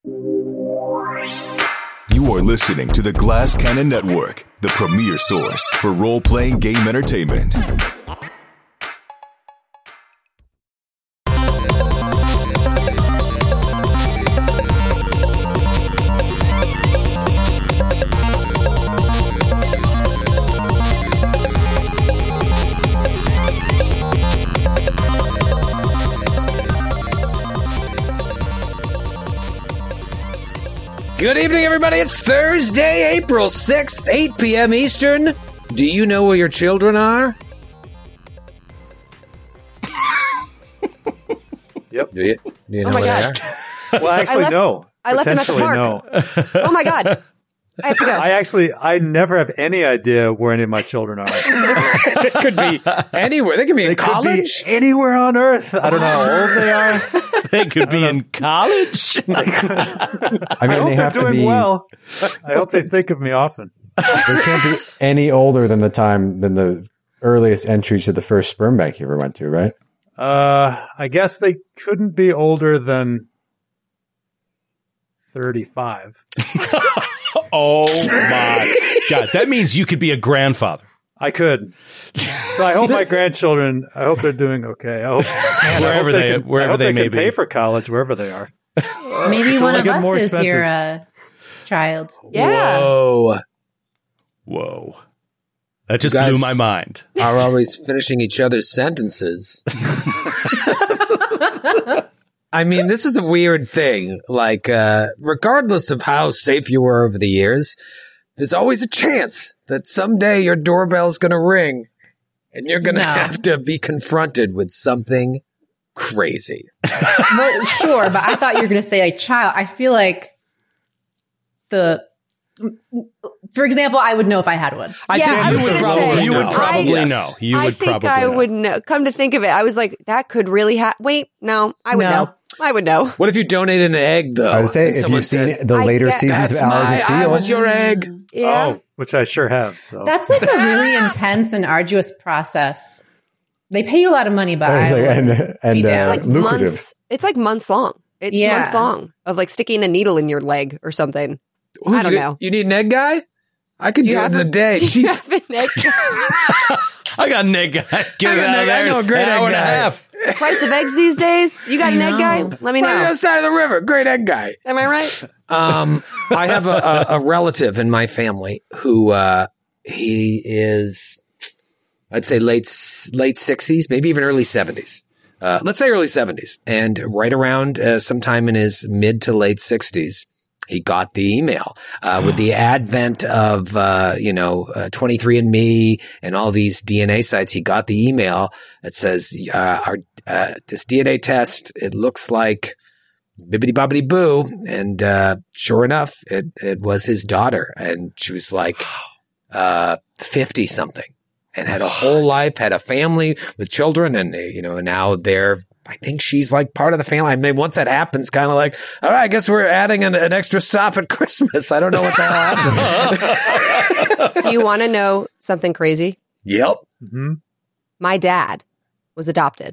You are listening to the Glass Cannon Network, the premier source for role-playing game entertainment. Good evening, everybody. It's Thursday, April 6th, 8 p.m. Eastern. Do you know where your children are? Yep. Do you know my where God. they are? Well, actually, no. I left them at the park. No. Oh my God. I have to go. I never have any idea where any of my children are. It could be anywhere. They could be in college. Could be anywhere on Earth. I don't know how old they are. They could be in college. I mean, they have to be well. I hope they think of me often. They can't be any older than the earliest entry to the first sperm bank you ever went to, right? I guess they couldn't be older than 35. Oh my God. That means you could be a grandfather. I could. So I hope my grandchildren, I hope they're doing okay. I hope Wherever they may can be. pay for college, wherever they are. Maybe It's one only of getting us more is expensive. your child. Yeah. Whoa. That just You guys blew my mind. are always finishing each other's sentences. I mean, this is a weird thing. Like, regardless of how safe you were over the years, there's always a chance that someday your doorbell's going to ring and you're going to have to be confronted with something crazy. Well, sure, but I thought you were going to say a child. I feel like for example, I would know if I had one. I would probably You know. would probably Yes. know. You I would think probably I know. would know. Come to think of it, I was like, that could really happen. Wait, no, I would No. know. I would know. What if you donated an egg, though? I would say and if someone you've seen said, the I later get- seasons "That's of Ally I McBeal, was your egg." Yeah. Oh, which I sure have. So That's like a really intense and arduous process. They pay you a lot of money, but It's I like- would and be down. It's like lucrative. months. It's like months long. It's Yeah. months long of like sticking a needle in your leg or something. Who's I don't you- know. You need an egg guy? I could do it in a day. Do you have an egg? I got an egg guy. Get it out of there. I know a great An hour egg and a guy. half. Price of eggs these days? You got an egg guy? Let me Right on the know. other side of the river. Great egg guy. Am I right? I have a relative in my family who he is, I'd say late 60s, maybe even early 70s. Let's say early 70s. And right around sometime in his mid to late 60s, he got the email with the advent of 23andMe and all these DNA sites. He got the email that says this DNA test, it looks like bibbidi bobbidi boo, and sure enough, it was his daughter, and she was like 50 something, and had a whole life, had a family with children, and now I think she's like part of the family. I mean, once that happens, kind of like, all right, I guess we're adding an extra stop at Christmas. I don't know what the hell happened. Do you want to know something crazy? Yep. mm-hmm. My dad was adopted.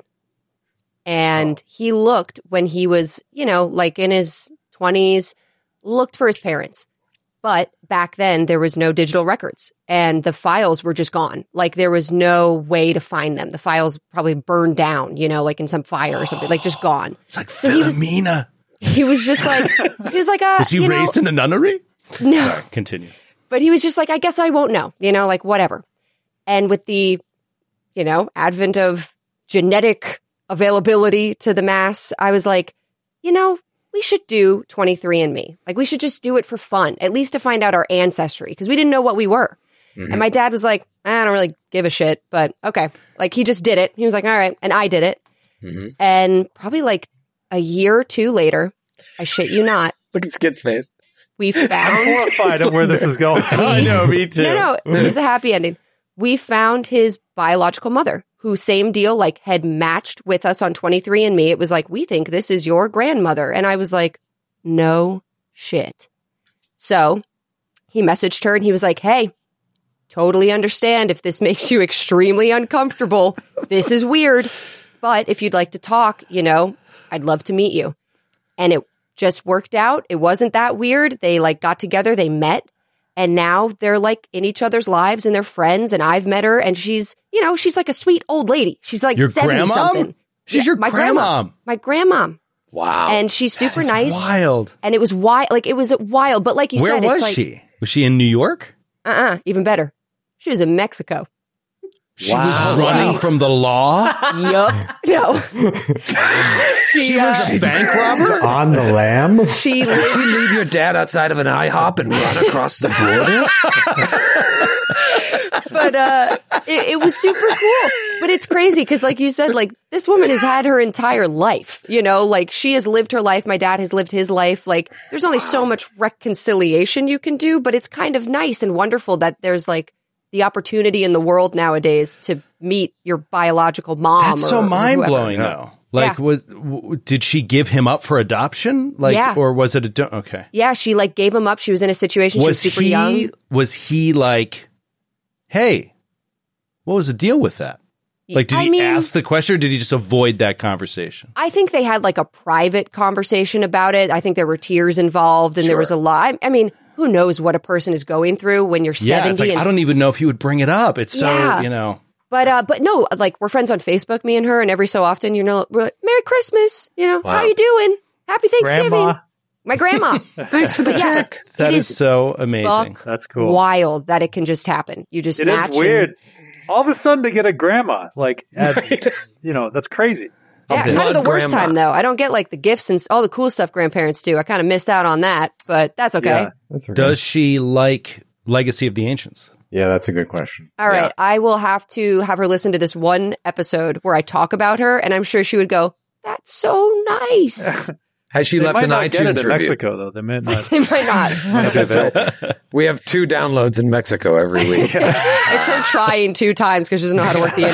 And he looked when he was, like in his 20s, looked for his parents. But back then, there was no digital records and the files were just gone. Like there was no way to find them. The files probably burned down, like in some fire or something, like just gone. It's like So Philomena. He was just like, Was he raised in a nunnery? No. Sorry, continue. But he was just like, I guess I won't know, like whatever. And with the, advent of genetic availability to the mass, I was like, we should do 23andMe. Like we should just do it for fun, at least to find out our ancestry, because we didn't know what we were. Mm-hmm. And my dad was like, I don't really give a shit, but okay. Like he just did it. He was like, all right. And I did it. Mm-hmm. And probably like a year or two later, I shit you not. Look at Skid's face. We found horrified at where this is going. I know, me too. No, it's a happy ending. We found his biological mother, who same deal, like had matched with us on 23andMe. It was like, we think this is your grandmother. And I was like, no shit. So he messaged her and he was like, hey, totally understand if this makes you extremely uncomfortable. This is weird. But if you'd like to talk, I'd love to meet you. And just worked out. It wasn't that weird. They like got together, they met, and now they're like in each other's lives and they're friends. And I've met her, and she's like a sweet old lady. She's like Your 70 grandmom? something. She's your my grandmom. My grandmom. Wow. And she's super nice. Wild. And it was wild. Like, it was wild. But like you Where said, was it's like, she? Was she in New York? even better. She was in Mexico. She was running from the law? Yup. No. She was a bank robber? On the lam? Did she leave your dad outside of an IHOP and run across the border? But it was super cool. But it's crazy because, like you said, like this woman has had her entire life. Like she has lived her life. My dad has lived his life. Like there's only so much reconciliation you can do, but it's kind of nice and wonderful that there's like the opportunity in the world nowadays to meet your biological mom. That's so mind blowing, though. Like, did she give him up for adoption? Like, or was it okay? Yeah, she like gave him up. She was in a situation. She was super young. Was he like, hey, what was the deal with that? Like, did he ask the question, or did he just avoid that conversation? I think they had like a private conversation about it. I think there were tears involved, and there was a lot. I mean, who knows what a person is going through when you're 70? It's like, I don't even know if he would bring it up. It's so, But no, like we're friends on Facebook, me and her, and every so often, we're like, Merry Christmas, how you doing? Happy Thanksgiving. Grandma. My grandma. Thanks for the check. That is so amazing. That's cool. Wild that it can just happen. You just match. It is weird. All of a sudden to get a grandma, like, that's crazy. Yeah, kind of the worst time though. I don't get like the gifts and all the cool stuff grandparents do. I kind of missed out on that, but that's okay. Yeah, that's okay. Does she like Legacy of the Ancients? Yeah, that's a good question. All right. I will have to have her listen to this one episode where I talk about her, and I'm sure she would go, "That's so nice." Has she left an iTunes review? Mexico, though. They might not. They might not. We have 2 downloads in Mexico every week. It's her trying 2 times because she doesn't know how to work the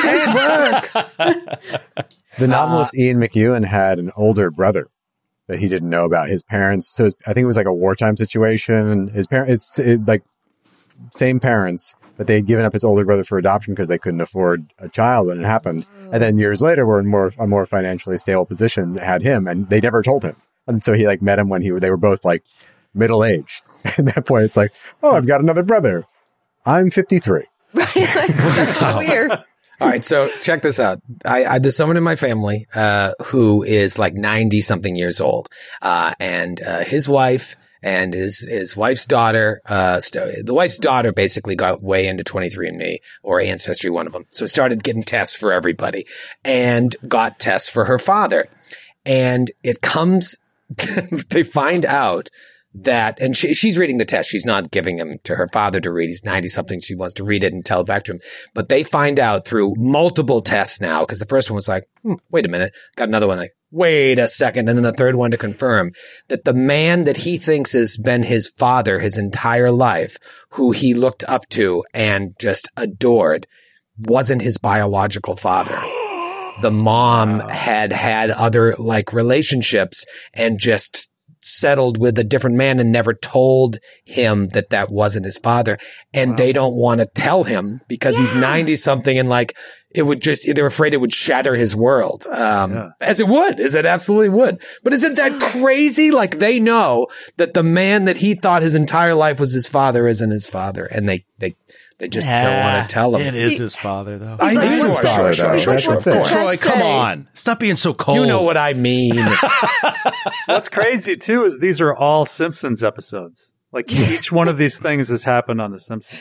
internet. The novelist Ian McEwan had an older brother that he didn't know about. His parents, so I think it was like a wartime situation. His parents, like same parents, but they had given up his older brother for adoption because they couldn't afford a child when it happened. And then years later, we're in a more financially stable position that had him, and they never told him. And so he like met him when they were both like middle aged. At that point, it's like, oh, I've got another brother. I'm 53. That's so weird. All right, so check this out. There's someone in my family who is like 90 something years old, and his wife and his wife's daughter. The wife's daughter basically got way into 23andMe or Ancestry, one of them. So started getting tests for everybody, and got tests for her father. And it comes, they find out that, and she's reading the test. She's not giving him to her father to read. He's 90 something. She wants to read it and tell it back to him. But they find out through multiple tests now, because the first one was like, wait a minute. Got another one like, wait a second. And then the third one to confirm that the man that he thinks has been his father his entire life, who he looked up to and just adored, wasn't his biological father. The mom had other like relationships and just settled with a different man and never told him that wasn't his father. And they don't want to tell him because he's 90 something, and like they're afraid it would shatter his world. As it absolutely would. But isn't that crazy? Like they know that the man that he thought his entire life was his father isn't his father. And they just don't want to tell him. It is his father, though. I know. Sure. Troy, come on. Stop being so cold. You know what I mean. What's crazy, too, is these are all Simpsons episodes. Like, each one of these things has happened on The Simpsons.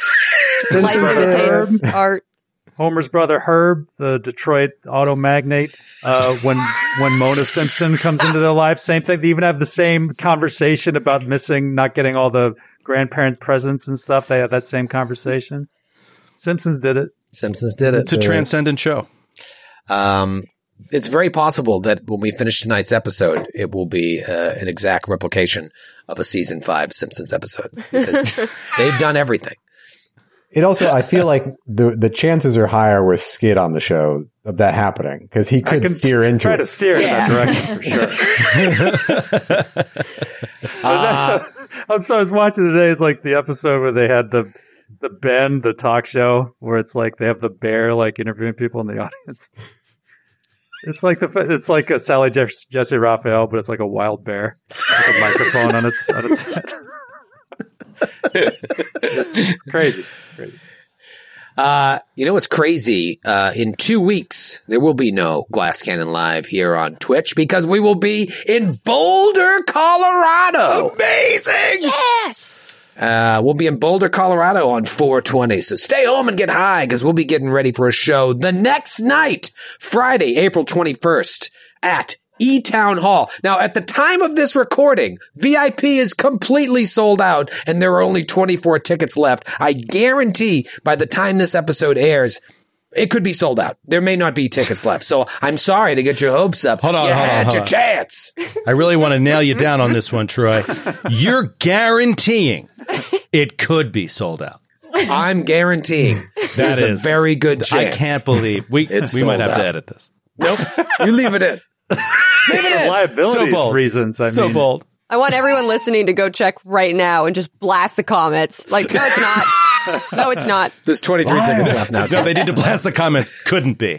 Life imitates art. Homer's brother Herb, the Detroit auto magnate, when Mona Simpson comes into their life, same thing. They even have the same conversation about not getting all the grandparent presents and stuff. They have that same conversation. Simpsons did it. It's a transcendent show. It's very possible that when we finish tonight's episode, it will be an exact replication of a season 5 Simpsons episode, because they've done everything. It also, I feel like the chances are higher with Skid on the show of that happening, because he could steer into try it. to steer in that direction for sure. I was watching today. It's like the episode where they had the Ben, the talk show, where it's like they have the bear like interviewing people in the audience. It's like a Sally Jesse Raphael, but it's like a wild bear with a microphone on its head. It's crazy. You know what's crazy? In 2 weeks, there will be no Glass Cannon Live here on Twitch because we will be in Boulder, Colorado. Amazing! Yes! We'll be in Boulder, Colorado on 4/20. So stay home and get high because we'll be getting ready for a show the next night, Friday, April 21st at E-Town Hall. Now, at the time of this recording, VIP is completely sold out and there are only 24 tickets left. I guarantee by the time this episode airs, it could be sold out. There may not be tickets left. So I'm sorry to get your hopes up. Hold on. Your chance. I really want to nail you down on this one, Troy. You're guaranteeing it could be sold out. I'm guaranteeing there's a very good chance. I can't believe we might have to edit this. Nope. You leave it in. Leave it in. Liability reasons. I mean. Bold. I want everyone listening to go check right now and just blast the comments. Like, no, it's not. No, it's not. There's 23 tickets left now. No, they need to blast the comments. Couldn't be.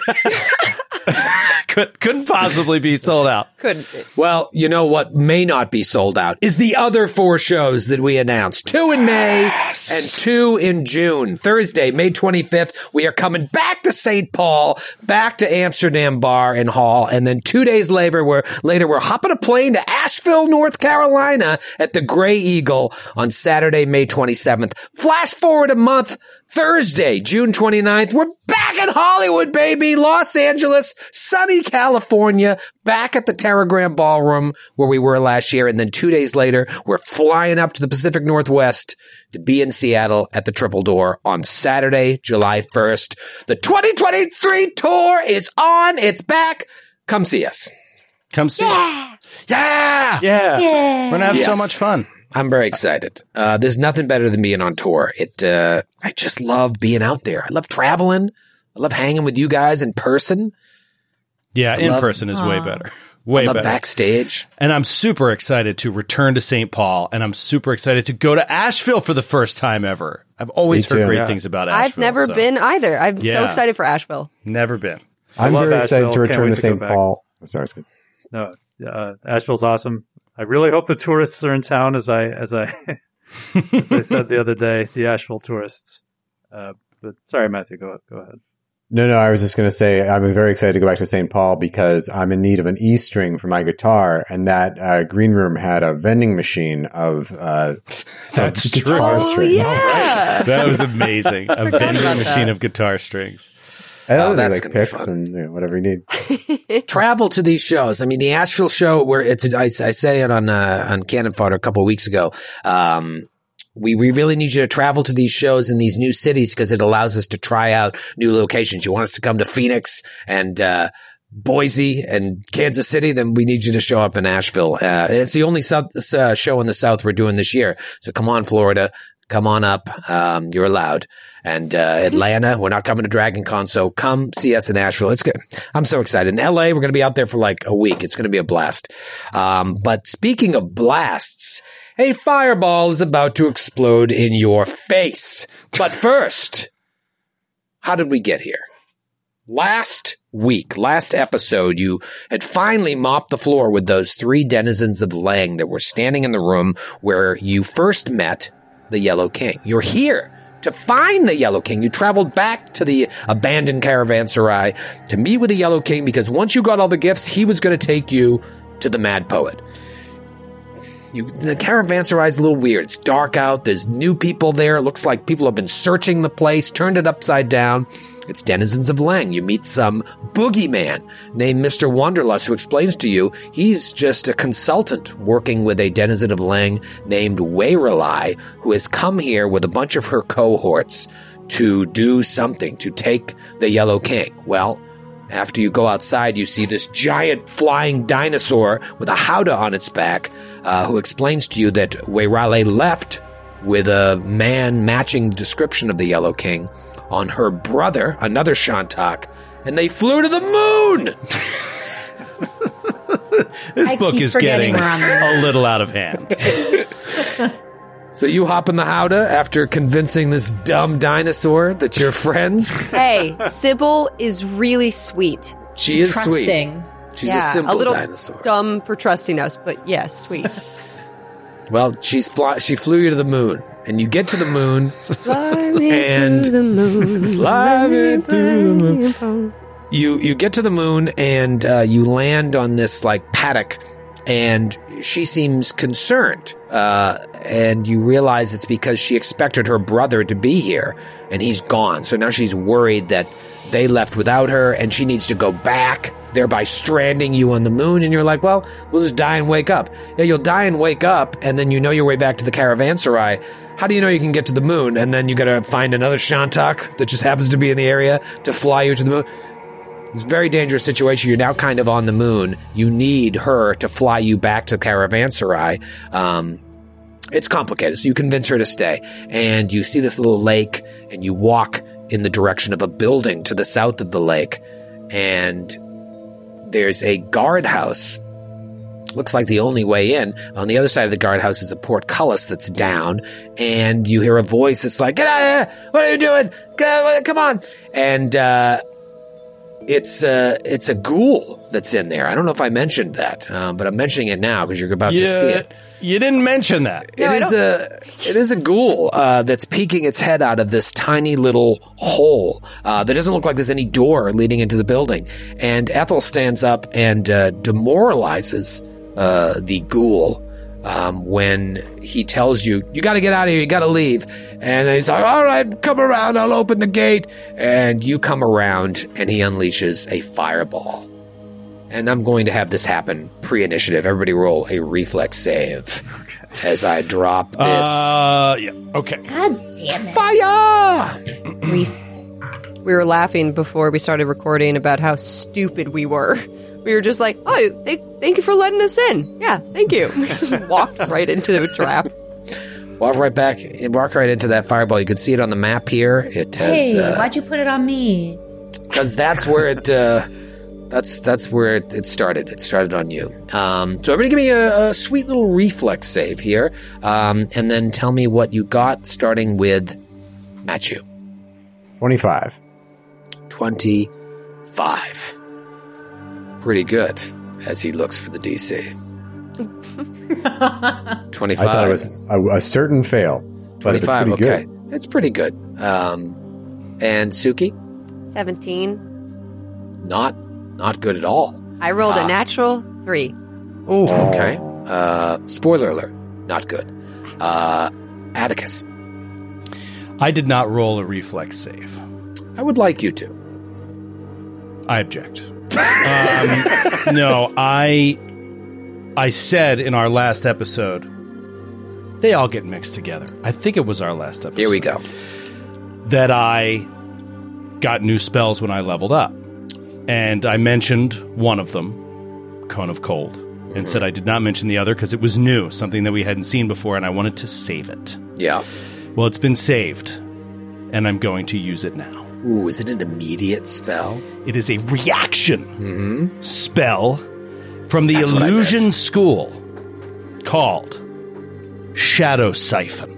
Couldn't possibly be sold out. Couldn't be. Well, you know what may not be sold out is the other 4 shows that we announced. 2 in May and 2 in June. Thursday, May 25th, we are coming back to St. Paul, back to Amsterdam Bar and Hall, and then 2 days later, we're hopping a plane to Asheville, North Carolina at the Gray Eagle on Saturday, May 27th. Flash forward a month, Thursday, June 29th, we're back in Hollywood, baby! Los Angeles, sunny California, back at the Terragram Ballroom where we were last year. And then 2 days later, we're flying up to the Pacific Northwest to be in Seattle at the Triple Door on Saturday, July 1st. The 2023 tour is on. It's back. Come see us. Come see us. Yeah! We're going to have so much fun. I'm very excited. There's nothing better than being on tour. I just love being out there. I love traveling. I love hanging with you guys in person. Yeah, in person is way better. Way better. Backstage. And I'm super excited to return to St. Paul, and I'm super excited to go to Asheville for the first time ever. I've always heard great things about Asheville. I've never been either. I'm so excited for Asheville. Never been. I'm very excited to return to St. Paul. Sorry, No, Asheville's awesome. I really hope the tourists are in town, as I said the other day, the Asheville tourists. But sorry, Matthew, go ahead. No, I was just going to say I'm very excited to go back to St. Paul because I'm in need of an E string for my guitar, and that green room had a vending machine of that's guitar true. strings. Yeah. That was amazing. A vending machine of guitar strings. That's like picks and whatever you need. Travel to these shows. I mean, the Asheville show where I say it on Cannon Fodder a couple of weeks ago. We really need you to travel to these shows in these new cities because it allows us to try out new locations. You want us to come to Phoenix and Boise and Kansas City, then we need you to show up in Asheville. It's the only show in the South we're doing this year. So come on, Florida. Come on up. You're allowed. And Atlanta, we're not coming to Dragon Con, so come see us in Asheville. It's good. I'm so excited. In LA, we're going to be out there for like a week. It's going to be a blast. But speaking of blasts, a fireball is about to explode in your face. But first, how did we get here? Last episode, you had finally mopped the floor with those 3 denizens of Lang that were standing in the room where you first met the Yellow King. You're here to find the Yellow King. You traveled back to the abandoned caravanserai to meet with the Yellow King because once you got all the gifts, he was going to take you to the Mad Poet. The caravanserai is a little weird. It's dark out. There's new people there. It looks like people have been searching the place, turned it upside down. It's denizens of Lang. You meet some boogeyman named Mr. Wanderlust who explains to you he's just a consultant working with a denizen of Lang named Wayrelai who has come here with a bunch of her cohorts to do something, to take the Yellow King. Well, after you go outside, you see this giant flying dinosaur with a howdah on its back who explains to you that Wayrelai left with a man matching the description of the Yellow King on her brother, another Shantak, and they flew to the moon! This book is getting a little out of hand. So you hop in the howdah after convincing this dumb dinosaur that you're friends? Hey, Sybil is really sweet. She is trusting. Sweet. She's a simple dinosaur. Dumb for trusting us, but yes, sweet. Well, she flew you to the moon, and you get to the moon. Fly me to the moon. Fly me to the moon. You get to the moon, and you land on this like paddock, and she seems concerned. And you realize it's because she expected her brother to be here, and he's gone. So now she's worried that they left without her, and she needs to go back, thereby stranding you on the moon. And you're like, well, we'll just die and wake up. Yeah, you'll die and wake up, and then you know your way back to the caravanserai. How do you know you can get to the moon? And then you got to find another Shantak that just happens to be in the area to fly you to the moon. It's a very dangerous situation. You're now kind of on the moon. You need her to fly you back to caravanserai. It's complicated, so you convince her to stay. And you see this little lake, and you walk in the direction of a building to the south of the lake. And there's a guardhouse. Looks like the only way in. On the other side of the guardhouse is a portcullis that's down. And you hear a voice that's like, get out of here! What are you doing? Come on! And it's a ghoul that's in there. I don't know if I mentioned that, but I'm mentioning it now because you're about to see it. You didn't mention that. It is a ghoul that's peeking its head out of this tiny little hole that doesn't look like there's any door leading into the building. And Ethel stands up and demoralizes the ghoul when he tells you, you got to get out of here, you got to leave. And then he's like, all right, come around, I'll open the gate. And you come around, and he unleashes a fireball. And I'm going to have this happen pre-initiative. Everybody roll a reflex save as I drop this. Yeah, okay. God damn it. Fire! Reflex. We were laughing before we started recording about how stupid we were. We were just like, oh, thank you for letting us in. Yeah, thank you. We just walked right into a trap. Walk right into that fireball. You can see it on the map here. It has. Hey, why'd you put it on me? Because that's where it. That's where it started. It started on you. So everybody give me a sweet little reflex save here, and then tell me what you got, starting with Matthew. 25. 25. Pretty good, as he looks for the DC. 25. I thought it was a certain fail. 25, it's okay. Good. It's pretty good. And Suki? 17. Not good at all. I rolled a natural 3. Ooh. Okay. Spoiler alert. Not good. Atticus. I did not roll a reflex save. I would like you to. I object. No, I said in our last episode, they all get mixed together. I think it was our last episode. Here we go. That I got new spells when I leveled up. And I mentioned one of them, Cone of Cold, and said I did not mention the other because it was new, something that we hadn't seen before, and I wanted to save it. Yeah. Well, it's been saved, and I'm going to use it now. Ooh, is it an immediate spell? It is a reaction spell from the That's Illusion School called Shadow Siphon.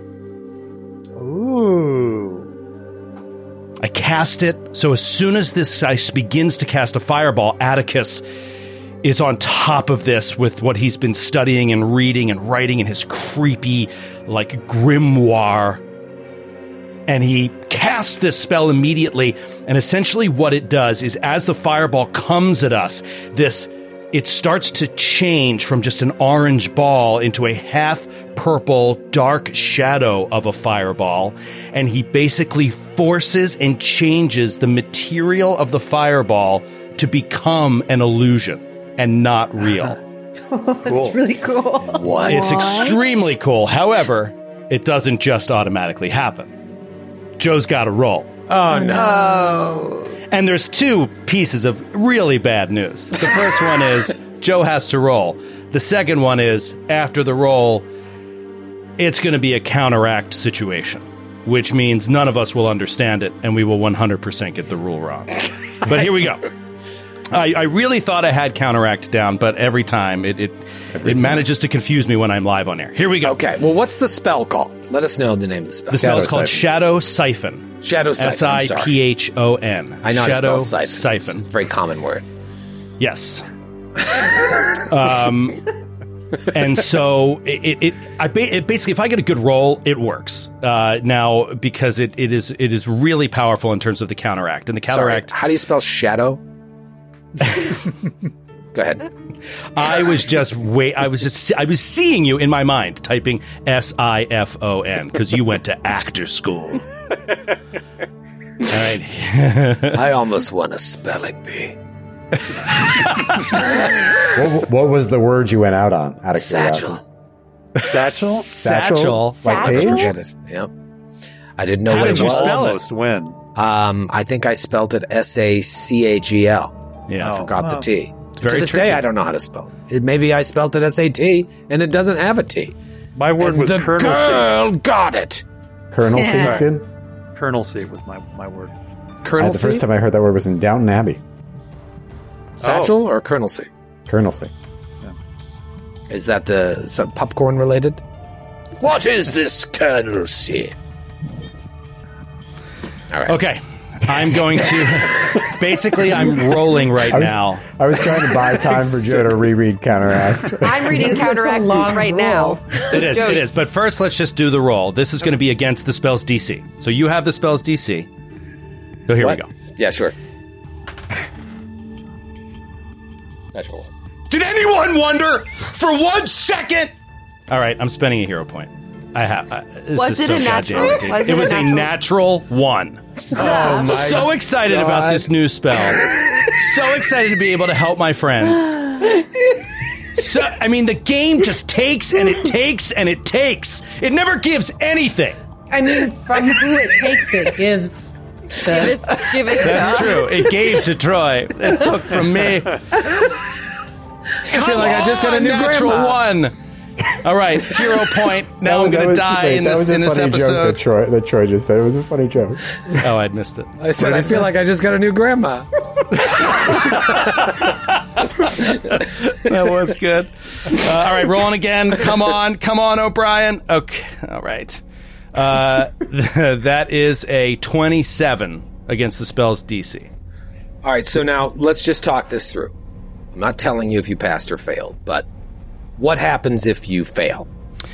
Ooh. I cast it, so as soon as this ice begins to cast a fireball, Atticus is on top of this with what he's been studying and reading and writing in his creepy, like, grimoire. And he casts this spell immediately, and essentially what it does is as the fireball comes at us, it starts to change from just an orange ball into a half-purple, dark shadow of a fireball, and he basically forces and changes the material of the fireball to become an illusion and not real. That's really cool. What? It's extremely cool. However, it doesn't just automatically happen. Joe's got to roll. Oh, no. And there's two pieces of really bad news. The first one is Joe has to roll. The second one is after the roll, it's going to be a counteract situation, which means none of us will understand it, and we will 100% get the rule wrong. But here we go. I really thought I had counteract down, but every time it manages to confuse me when I'm live on air. Here we go. Okay, well, what's the spell called? Let us know the name of the spell. The spell is called Shadow Siphon. Shadow Siphon. Siphon. I know how to spell siphon. Siphon. It's a very common word. Yes. And so it basically, if I get a good roll, it works. Now, because it is really powerful in terms of the counteract. And the counteract. Sorry, how do you spell shadow? Go ahead. I was seeing you in my mind typing SIFON because you went to actor school. All right. I almost won a spelling bee. What was the word you went out on? Out of Satchel. Satchel? Satchel? Like Satchel? Paige? Forget it. Yep. I didn't know How what did it you was. spell it? Almost win. I think I spelled it SACHEL. Yeah. I forgot the T. very To this tricky. day, I don't know how to spell it. Maybe I spelled it SAT, and it doesn't have a T. My word And was the Colonel girl got it. Colonel Yeah. Seaskin? C. Colonel C was my word. Colonel The C? first time I heard that word was in Downton Abbey. Satchel or Colonel C? Colonel C. Is that some popcorn related? What is this Colonel C? All right. Okay. I'm going to... Basically, I'm rolling right now. I was trying to buy time for Joe to reread Counteract. I'm reading It's a Counteract long right roll. now. It is. But first, let's just do the roll. This is going to be against the spell's DC. So you have the spell's DC. So here What? we go. Yeah, sure. Natural one. Did anyone wonder for 1 second? All right, I'm spending a hero point. I have. This Was is it so a natural? goddamn ridiculous. Was It it a was a natural? natural 1. Stop. So excited about this new spell. So excited to be able to help my friends. So, I mean, the game just takes and it takes and it takes. It never gives anything. I mean, from who it takes, it gives to. Give it That's true. It gave to Troy. It took from me. I feel like I just got a new natural grandma. 1. All right, hero point. Now I'm going to die in this joke episode. that Troy just said. It was a funny joke. Oh, I'd missed it. I said I feel like I just got a new grandma. That was good. All right, rolling again. Come on, O'Brien. Okay, all right. That is a 27 against the spell's DC. All right, so now let's just talk this through. I'm not telling you if you passed or failed, but what happens if you fail?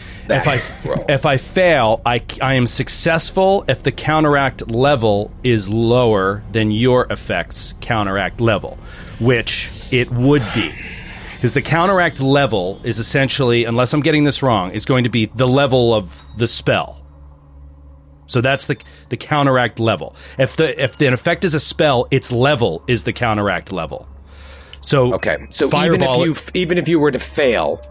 If I fail, I am successful if the counteract level is lower than your effect's counteract level, which it would be. Because the counteract level is essentially, unless I'm getting this wrong, is going to be the level of the spell. So that's the counteract level. If the effect is a spell, its level is the counteract level. So Okay, so Fireball, even if you were to fail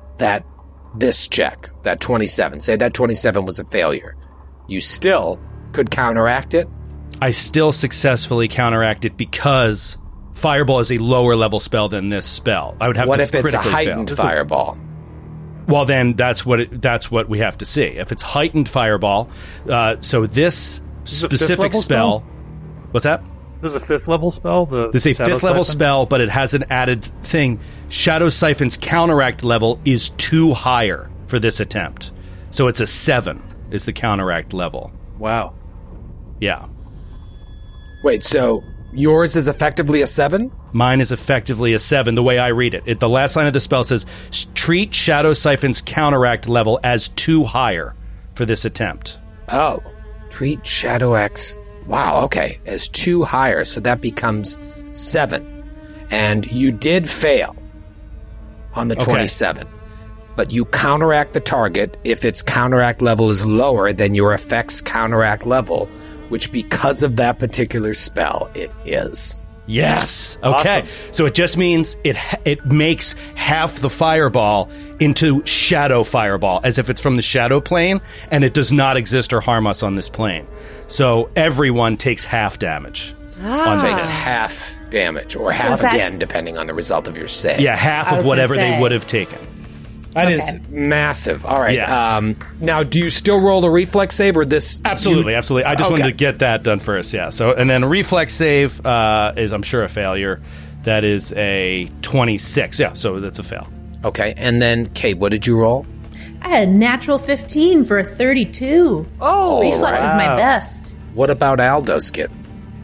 this check, that 27, say that 27 was a failure, you still could counteract it? I still successfully counteract it because Fireball is a lower level spell than this spell. I would have What to if it's a critically heightened fail. fireball? Well, then that's what we have to see. If it's heightened Fireball, so this is a fifth specific level spell. What's that? This is a 5th level spell? This is a Shadow 5th level Siphon? spell, but it has an added thing. Shadow Siphon's counteract level is 2 higher for this attempt. So it's a 7 is the counteract level. Wow. Yeah. Wait, so yours is effectively a 7? Mine is effectively a 7, the way I read it. The last line of the spell says, treat Shadow Siphon's counteract level as 2 higher for this attempt. Oh, treat Shadow X. Wow, okay, as 2 higher, so that becomes 7. And you did fail on the 27. But you counteract the target if its counteract level is lower than your effect's counteract level, which because of that particular spell, it is. Yes. Okay. Awesome. So it just means it makes half the fireball into shadow fireball, as if it's from the shadow plane, and it does not exist or harm us on this plane. So everyone takes half damage. Takes half damage, or half Does that again, s- depending on the result of your save. Yeah, half I of was gonna whatever they say. would have taken. That is massive. All right. Yeah. Now, do you still roll a reflex save, or this? Absolutely. I just wanted Okay. to get that done first. Yeah. So, and then reflex save is, I'm sure, a failure. That is a 26. Yeah. So that's a fail. Okay, and then Kate, what did you roll? I had a natural 15 for a 32. Oh, Reflex is my wow. best. What about Aldo's get?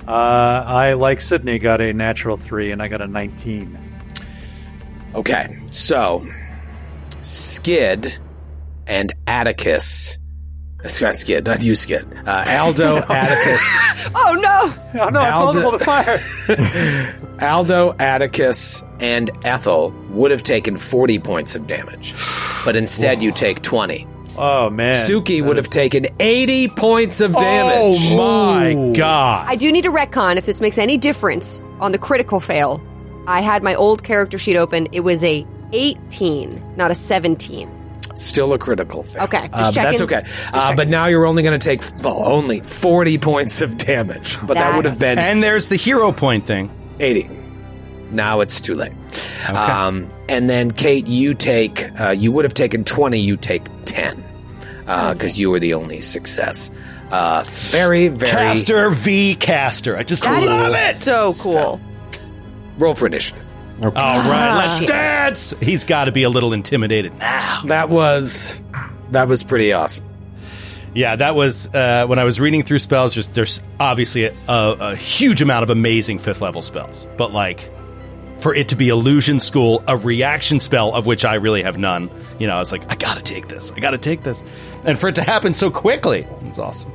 I, like Sydney, got a natural 3, and I got a 19. Okay, so Skid and Atticus. Not Skid, not you, Skid. Aldo, Atticus. Oh no! Oh no! I called him on the fire. Aldo, Atticus, and Ethel would have taken 40 points of damage, but instead you take 20. Oh man! Suki would have taken 80 points of damage. Oh my god! I do need a retcon if this makes any difference on the critical fail. I had my old character sheet open. It was a 18, not a 17. Still a critical fail. Okay, but just that's checking. okay. But now you're only going to take only 40 points of damage. But that would have been And there's the hero point thing. 80. Now it's too late. Okay. And then Kate, you take. You would have taken 20. You take 10 because you were the only success. Very, very Caster v. Caster. I just love it. So cool. Roll for initiative. All right, let's dance. He's got to be a little intimidated now. That was pretty awesome. Yeah, that was when I was reading through spells. There's obviously a huge amount of amazing 5th level spells, but like for it to be Illusion School, a reaction spell of which I really have none. You know, I was like, I gotta take this, and for it to happen so quickly, it's awesome.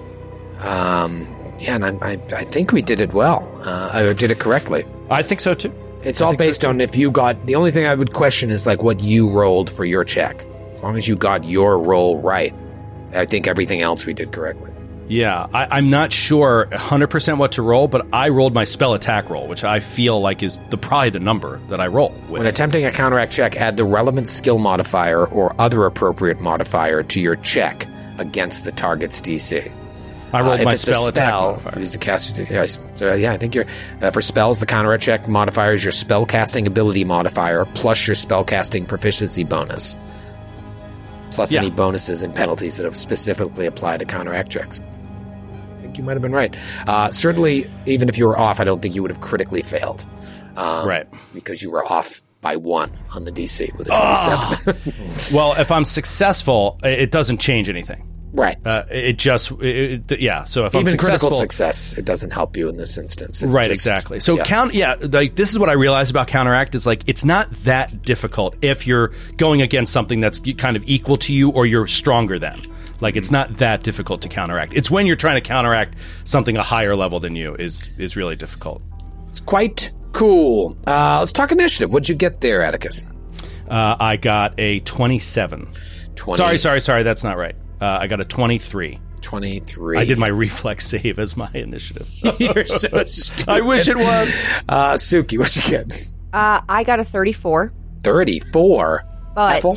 Yeah, and I think we did it well. I did it correctly. I think so too. It's all based on if you got... The only thing I would question is like what you rolled for your check. As long as you got your roll right, I think everything else we did correctly. Yeah, I'm not sure 100% what to roll, but I rolled my spell attack roll, which I feel like is probably the number that I roll with. When attempting a counteract check, add the relevant skill modifier or other appropriate modifier to your check against the target's DC. I rolled my if it's spell a attack spell, modifier. use the caster. I think you're for spells. The counteract check modifier is your spell casting ability modifier plus your spell casting proficiency bonus, plus any bonuses and penalties that have specifically applied to counteract checks. I think you might have been right. Certainly, even if you were off, I don't think you would have critically failed. Right, because you were off by 1 on the DC with a 27. Well, if I'm successful, it doesn't change anything. Right. So if I'm even successful, critical success, it doesn't help you in this instance. Right, exactly. So like this is what I realized about counteract is like it's not that difficult if you're going against something that's kind of equal to you or you're stronger than. Like it's not that difficult to counteract. It's when you're trying to counteract something a higher level than you is really difficult. It's quite cool. Let's talk initiative. What'd you get there, Atticus? I got a 27. 20. Sorry, that's not right. I got a 23. 23. I did my reflex save as my initiative. You're so stupid. I wish it was. Suki, what'd you get? I got a 34. 34? But Ethel?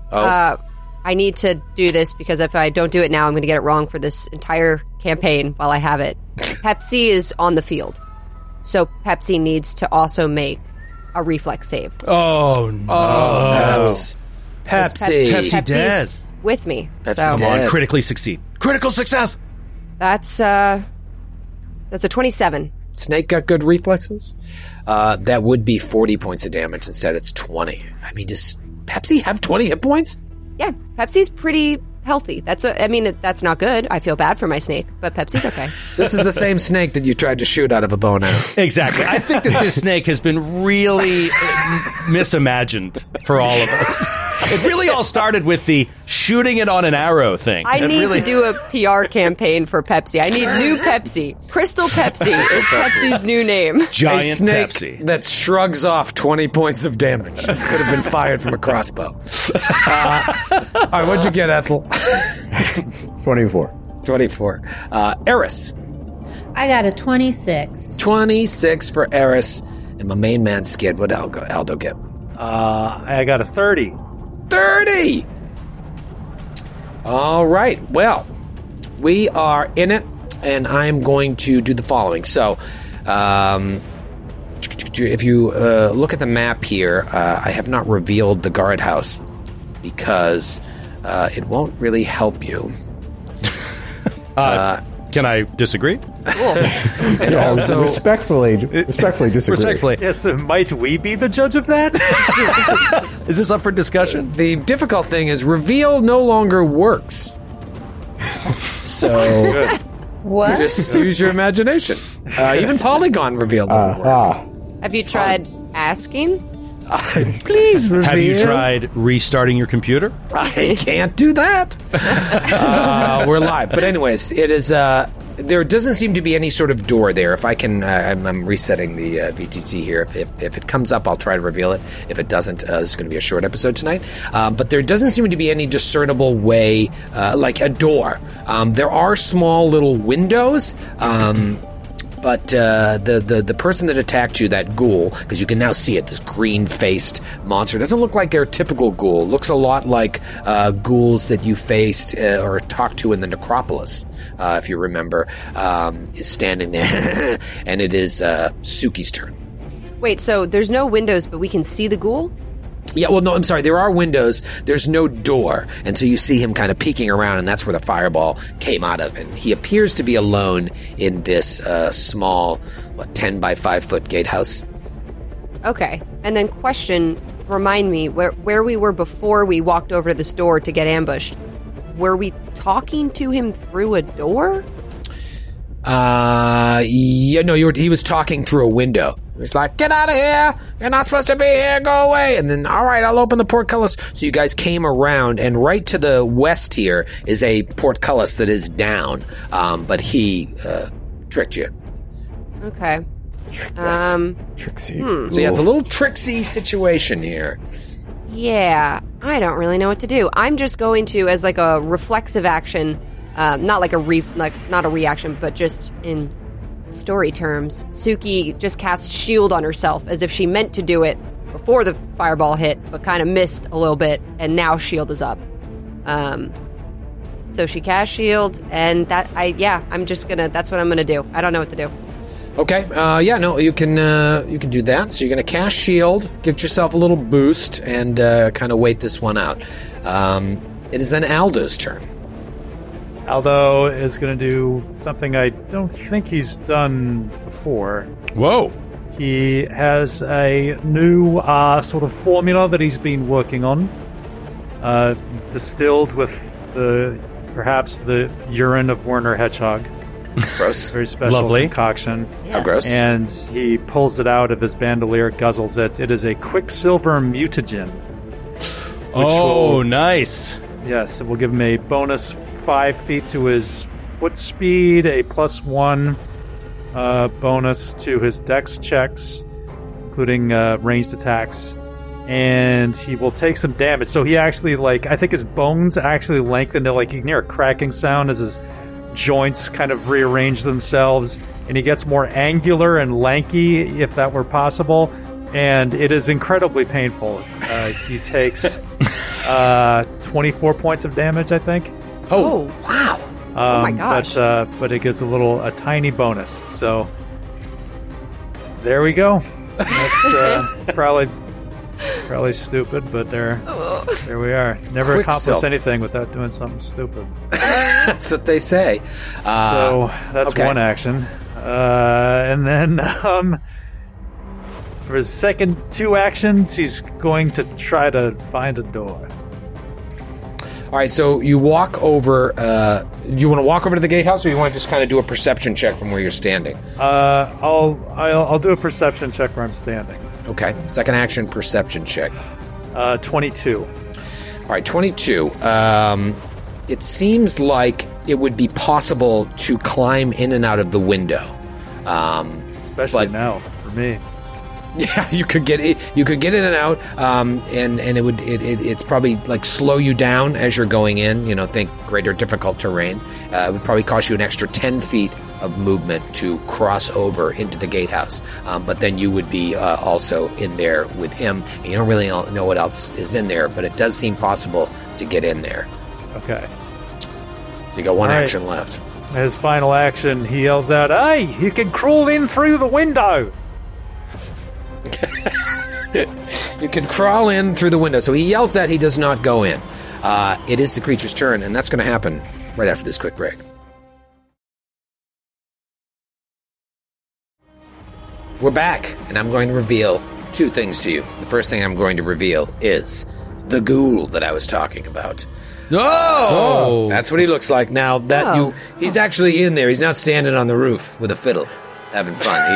I need to do this because if I don't do it now, I'm going to get it wrong for this entire campaign while I have it. Pepsi is on the field. So Pepsi needs to also make a reflex save. Oh, no. Pepsi. Pepsi dead. Pepsi's with me. Pepsi so dead. Critically succeed. Critical success. That's a 27. Snake got good reflexes. That would be 40 points of damage. Instead, it's 20. I mean, does Pepsi have 20 hit points? Yeah, Pepsi's pretty healthy. That's not good. I feel bad for my snake, but Pepsi's okay. This is the same snake that you tried to shoot out of a bow and arrow. Exactly. I think that this snake has been really misimagined for all of us. It really all started with the shooting it on an arrow thing. I need to do a PR campaign for Pepsi. I need new Pepsi. Crystal Pepsi is Pepsi's new name. Giant a snake Pepsi. that shrugs off 20 points of damage. Could have been fired from a crossbow. All right, what'd you get, Ethel? 24. 24. Eris. I got a 26. 26 for Eris. And my main man, Skid. What'd Aldo get? I got a 30. 30! All right. Well, we are in it, and I'm going to do the following. So, if you look at the map here, I have not revealed the guardhouse because it won't really help you. Can I disagree? And also, respectfully disagree. Respectfully. Yes, might we be the judge of that? Is this up for discussion? the difficult thing is reveal no longer works. So, What? Just use your imagination. Even polygon reveal doesn't work. Have you tried asking? Please reveal. Have you tried restarting your computer? I can't do that. We're live. But anyways, it is... there doesn't seem to be any sort of door there. If I can... I'm resetting the VTT here. If it comes up, I'll try to reveal it. If it doesn't, this is going to be a short episode tonight. But there doesn't seem to be any discernible way, like a door. There are small little windows... But the person that attacked you, that ghoul, because you can now see it, this green-faced monster, doesn't look like their typical ghoul. Looks a lot like ghouls that you faced or talked to in the Necropolis, if you remember, is standing there. And it is Suki's turn. Wait, so there's no windows, but we can see the ghoul? Yeah, well, no, I'm sorry. There are windows. There's no door. And so you see him kind of peeking around, and that's where the fireball came out of. And he appears to be alone in this small, 10 by 5 foot gatehouse. Okay. And then question, remind me, where we were before we walked over to this door to get ambushed, were we talking to him through a door? Yeah, no, he was talking through a window. He's like, get out of here! You're not supposed to be here, go away! And then, alright, I'll open the portcullis. So you guys came around, and right to the west here is a portcullis that is down. But he, tricked you. Okay. Trixie. So yeah, it's a little tricksy situation here. Yeah, I don't really know what to do. I'm just going to, as like a reflexive action, not like not a reaction, but just in story terms, Suki just cast shield on herself as if she meant to do it before the fireball hit, but kind of missed a little bit, and now shield is up. So she cast shield, and I'm just gonna. That's what I'm gonna do. I don't know what to do. Okay. You can do that. So you're gonna cast shield, give yourself a little boost, and kind of wait this one out. It is then Aldo's turn. Aldo is going to do something I don't think he's done before. Whoa. He has a new sort of formula that he's been working on, distilled with perhaps the urine of Werner Hedgehog. Gross. Very special Lovely concoction. Yeah. How gross. And he pulls it out of his bandolier, guzzles it. It is a Quicksilver mutagen. Nice. Yes, it will give him a bonus 5 feet to his foot speed, a +1 bonus to his dex checks, including ranged attacks, and he will take some damage. So he actually, I think his bones actually lengthen to, you can hear a cracking sound as his joints kind of rearrange themselves, and he gets more angular and lanky, if that were possible, and it is incredibly painful. He takes 24 points of damage, I think. Oh wow! Oh my gosh! But it gets a tiny bonus. So there we go. That's probably stupid, but there we are. Never accomplish anything without doing something stupid. That's what they say. So that's one action, and then for his second 2 actions, he's going to try to find a door. All right, so you walk over. Do you want to walk over to the gatehouse, or you want to just kind of do a perception check from where you're standing? I'll do a perception check where I'm standing. Okay, second action, perception check. 22. All right, 22. It seems like it would be possible to climb in and out of the window. Especially now, for me. Yeah, you could get in and out, and it's probably slow you down as you're going in. Think greater difficult terrain. It would probably cost you an extra 10 feet of movement to cross over into the gatehouse. But then you would be also in there with him. And you don't really know what else is in there, but it does seem possible to get in there. Okay. So you got one action left. His final action, he yells out, "Hey, you can crawl in through the window!" You can crawl in through the window. So he yells that. He does not go in. It is the creature's turn, and that's going to happen right after this quick break. We're back, and I'm going to reveal 2 things to you. The first thing I'm going to reveal is the ghoul that I was talking about. Oh! That's what he looks like now. He's actually in there. He's not standing on the roof with a fiddle, having fun.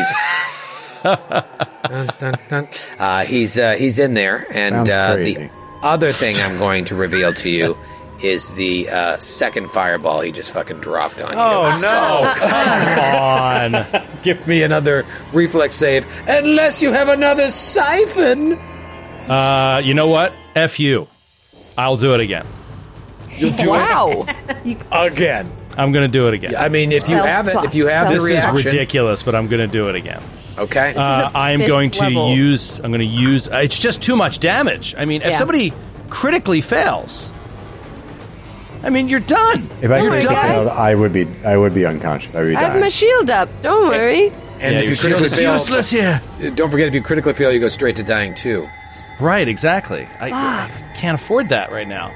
He's in there, and the other thing I'm going to reveal to you is the second fireball he just fucking dropped on you. Oh, no. Come on. Give me another reflex save, unless you have another siphon. You know what? F you. I'll do it again. Wow. Again. I'm going to do it again. I mean, if you have the This reaction. is ridiculous, but I'm going to do it again. Okay. I'm going to use... It's just too much damage. I mean, if somebody critically fails... I mean, you're done. If I Don't worry, could fail, guys. I would be unconscious. I would be I have dying. my shield up. Don't worry. And if you your shield critically is fail, useless here. don't forget, if you critically fail, you go straight to dying too. Right, exactly. I can't afford that right now.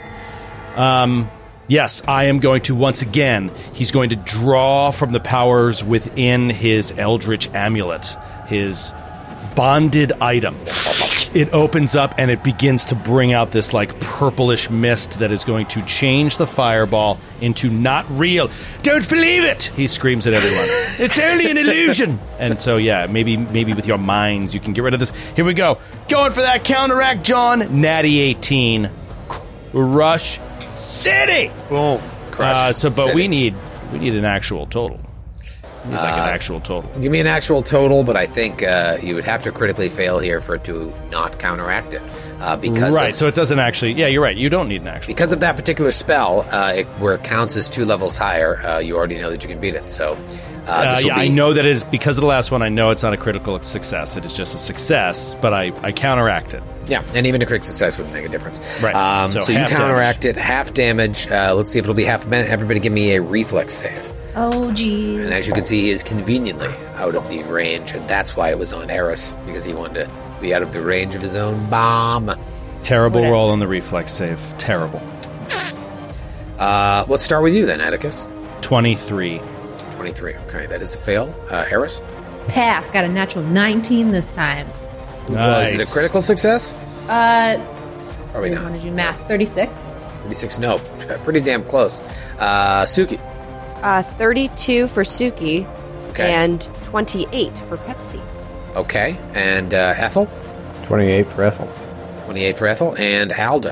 Yes, I am going to, once again, he's going to draw from the powers within his Eldritch Amulet, his bonded item. It opens up and it begins to bring out this like purplish mist that is going to change the fireball into not real. Don't believe it! He screams at everyone. It's only an illusion! And so, yeah, maybe with your minds you can get rid of this. Here we go. Going for that counteract, John. Natty 18. Crush City! Boom. But we need an actual total. We need like an actual total. Give me an actual total, but I think you would have to critically fail here for it to not counteract it. So it doesn't actually... Yeah, you're right. You don't need an actual Because of that particular spell, where it counts as 2 levels higher, you already know that you can beat it. So, I know that it is... Because of the last one, I know it's not a critical success. It is just a success, but I counteract it. Yeah, and even a crit success wouldn't make a difference. Right. So you counteract it, half damage. Let's see if it'll be half. Everybody give me a reflex save. Oh, geez. And as you can see, he is conveniently out of the range, and that's why it was on Eris, because he wanted to be out of the range of his own bomb. Terrible roll on the reflex save. Terrible. Let's start with you then, Atticus. 23. 23. Okay, that is a fail. Eris? Pass. Got a natural 19 this time. Was it a critical success? Probably I not. want to do math. 36. 36, no. Pretty damn close. Suki. 32 for Suki. Okay. And 28 for Pepsi. Okay, and Ethel? 28 for Ethel. 28 for Ethel, and Aldo?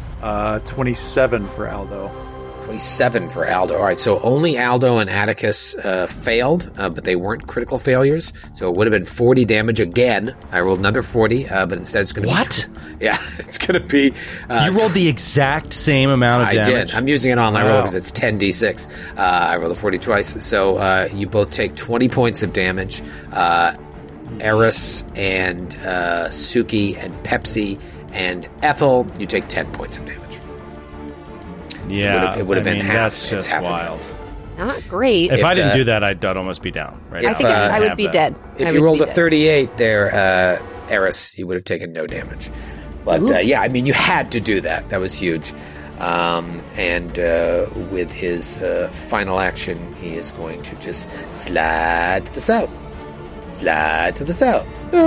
27 for Aldo. 27 for Aldo. All right, so only Aldo and Atticus failed, but they weren't critical failures. So it would have been 40 damage again. I rolled another 40, but instead it's going to be... What? Yeah, it's going to be... You rolled the exact same amount of damage? I did. I'm using it on my roll because it's 10d6. I rolled a 40 twice. So you both take 20 points of damage. Eris and Suki and Pepsi and Ethel, you take 10 points of damage. Yeah, So it would have been half. That's It's just half wild. Not great. If I didn't do that, I'd almost be down. Right? I think I would be dead. If I you would rolled be a dead. 38 there, Eris, you would have taken no damage. But yeah, I mean, you had to do that. That was huge. And with his final action, he is going to just slide to the south. Slide to the south.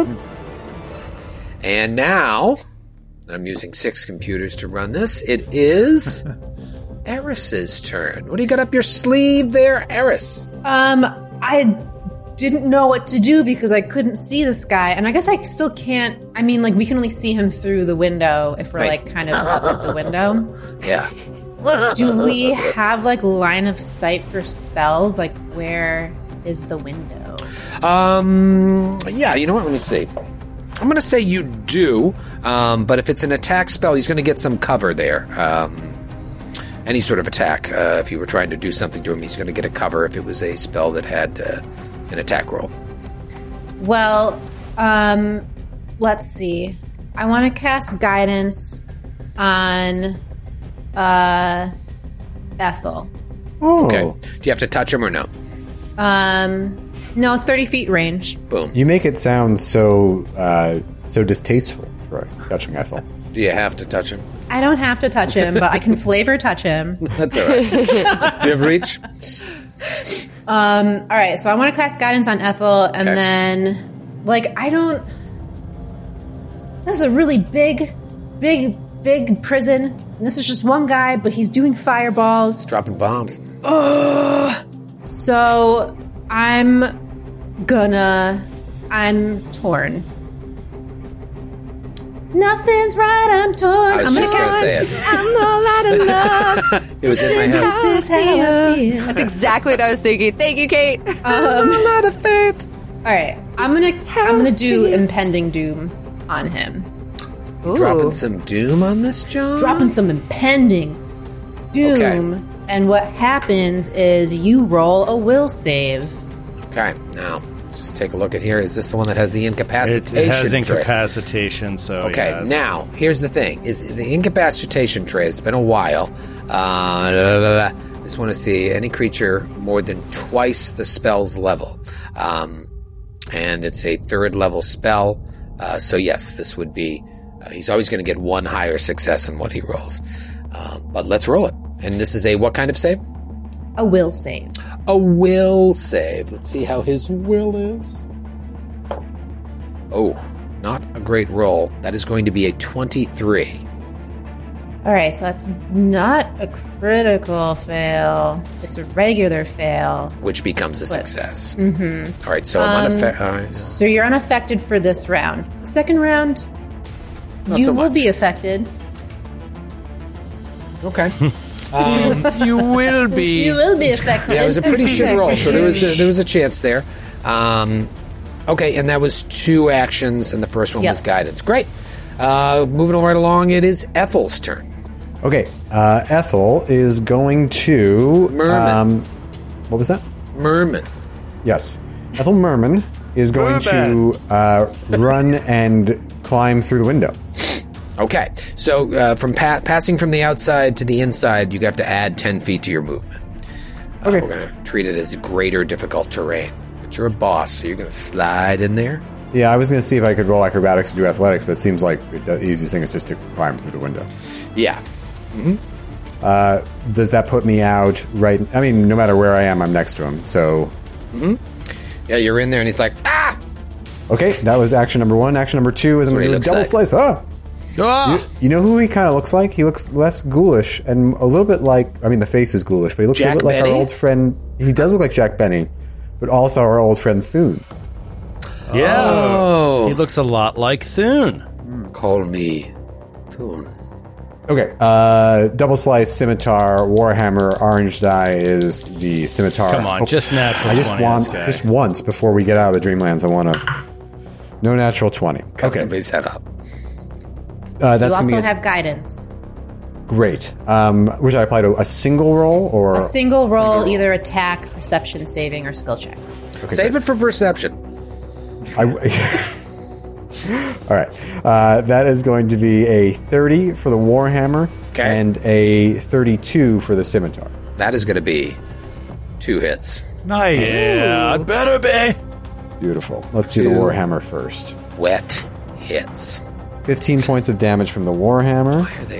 And now, I'm using 6 computers to run this. It is Eris's turn. What do you got up your sleeve there, Eris? I didn't know what to do because I couldn't see this guy, and I guess I still can't. I mean, like, we can only see him through the window if we're Right. like kind of up at the window. Yeah. Do we have like line of sight for spells? Like, where is the window? Yeah, you know what? Let me see. I'm going to say you do, but if it's an attack spell, he's going to get some cover there. Any sort of attack. If you were trying to do something to him, he's going to get a cover if it was a spell that had an attack roll. Well, let's see. I want to cast guidance on Ethel. Oh. Okay. Do you have to touch him or no? No, it's 30 feet range. Boom. You make it sound so distasteful for touching Ethel. Do you have to touch him? I don't have to touch him, but I can flavor touch him. That's all right. Do you have reach? All right, so I want to cast guidance on Ethel, and Okay. then, like, I don't... This is a really big prison. And this is just one guy, but he's doing fireballs. Dropping bombs. So I'm torn. Nothing's right, I'm torn. I was just going to say it. I'm all out of love. It was in my head. This is how I feel. That's exactly what I was thinking. Thank you, Kate. I'm a lot of faith. All right, I'm gonna do impending doom on him. Dropping some doom on this, John? Dropping some impending doom, Okay. and what happens is you roll a will save. Okay, now, let's just take a look at here. Is this the one that has the incapacitation It has trait? incapacitation, so Okay, yeah, it's- now, here's the thing. Is the incapacitation trait, it's been a while. I just want to see any creature more than twice the spell's level. And it's a 3rd level spell. So yes, this would be... he's always going to get one higher success in what he rolls. But let's roll it. And this is a what kind of save? A will save. A will save. Let's see how his will is. Oh, not a great roll. That is going to be a 23. All right, so that's not a critical fail. It's a regular fail. Which becomes a success. Mm-hmm. All right, so I'm unaffected. So you're unaffected for this round. The second round, Not you so will much. be affected. Okay. You will be. You will be affected. Yeah, it was a pretty shit roll, so there was a chance there. Okay, and that was 2 actions, and the first one Yep. was guidance. Great. Moving right along, it is Ethel's turn. Okay, Ethel is going to... Merman. What was that? Merman. Yes. Ethel Merman is going to run and climb through the window. Okay, so from passing from the outside to the inside, you have to add 10 feet to your movement. Okay. We're going to treat it as greater difficult terrain. But you're a boss, so you're going to slide in there. Yeah, I was going to see if I could roll acrobatics or do athletics, but it seems like the easiest thing is just to climb through the window. Yeah. Does that put me out right... I mean, no matter where I am, I'm next to him, so... Yeah, you're in there, and he's like, ah! Okay, that was action number 1. Action number 2 is I'm what going he to do a looks double like. slice. Ah! You know who he kind of looks like? He looks less ghoulish and a little bit like... I mean, the face is ghoulish, but he looks Jack a little bit like Benny? our old friend... He does look like Jack Benny, but also our old friend Thune. Yeah. Oh. He looks a lot like Thune. Call me Toon. Okay, double slice, scimitar, warhammer, orange die is the scimitar. Come on, just natural I just 20 want this guy. just once before we get out of the Dreamlands. I want to no natural 20. Cut Okay, somebody's head off. that's You gonna also be have guidance. great. Which I apply to a single roll or A single roll, either attack, perception saving, or skill check. Save it for perception. All right, that is going to be a 30 for the warhammer Okay. and a 32 for the scimitar. That is going to be 2 hits. Nice. Yeah, it better be. Beautiful. Let's do the Two. warhammer first. Wet hits. 15 points of damage from the warhammer. Why are they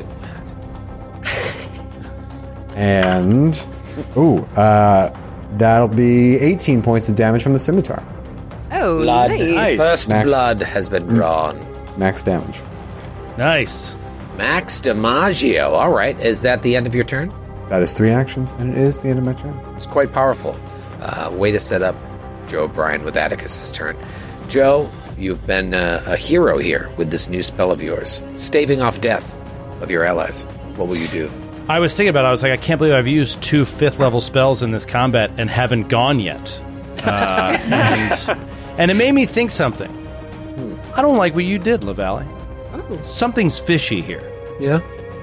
wet? And, that'll be 18 points of damage from the scimitar. Oh, Blood. nice. First Max. blood has been drawn. Max damage. Nice. Max DiMaggio. All right. Is that the end of your turn? That is 3 actions, and it is the end of my turn. It's quite powerful. Way to set up Joe O'Brien with Atticus's turn. Joe, you've been a hero here with this new spell of yours, staving off death of your allies. What will you do? I was thinking about it. I was like, I can't believe I've used 2 5th level spells in this combat and haven't gone yet. And it made me think something. I don't like what you did, LaValle. Something's fishy here. Yeah?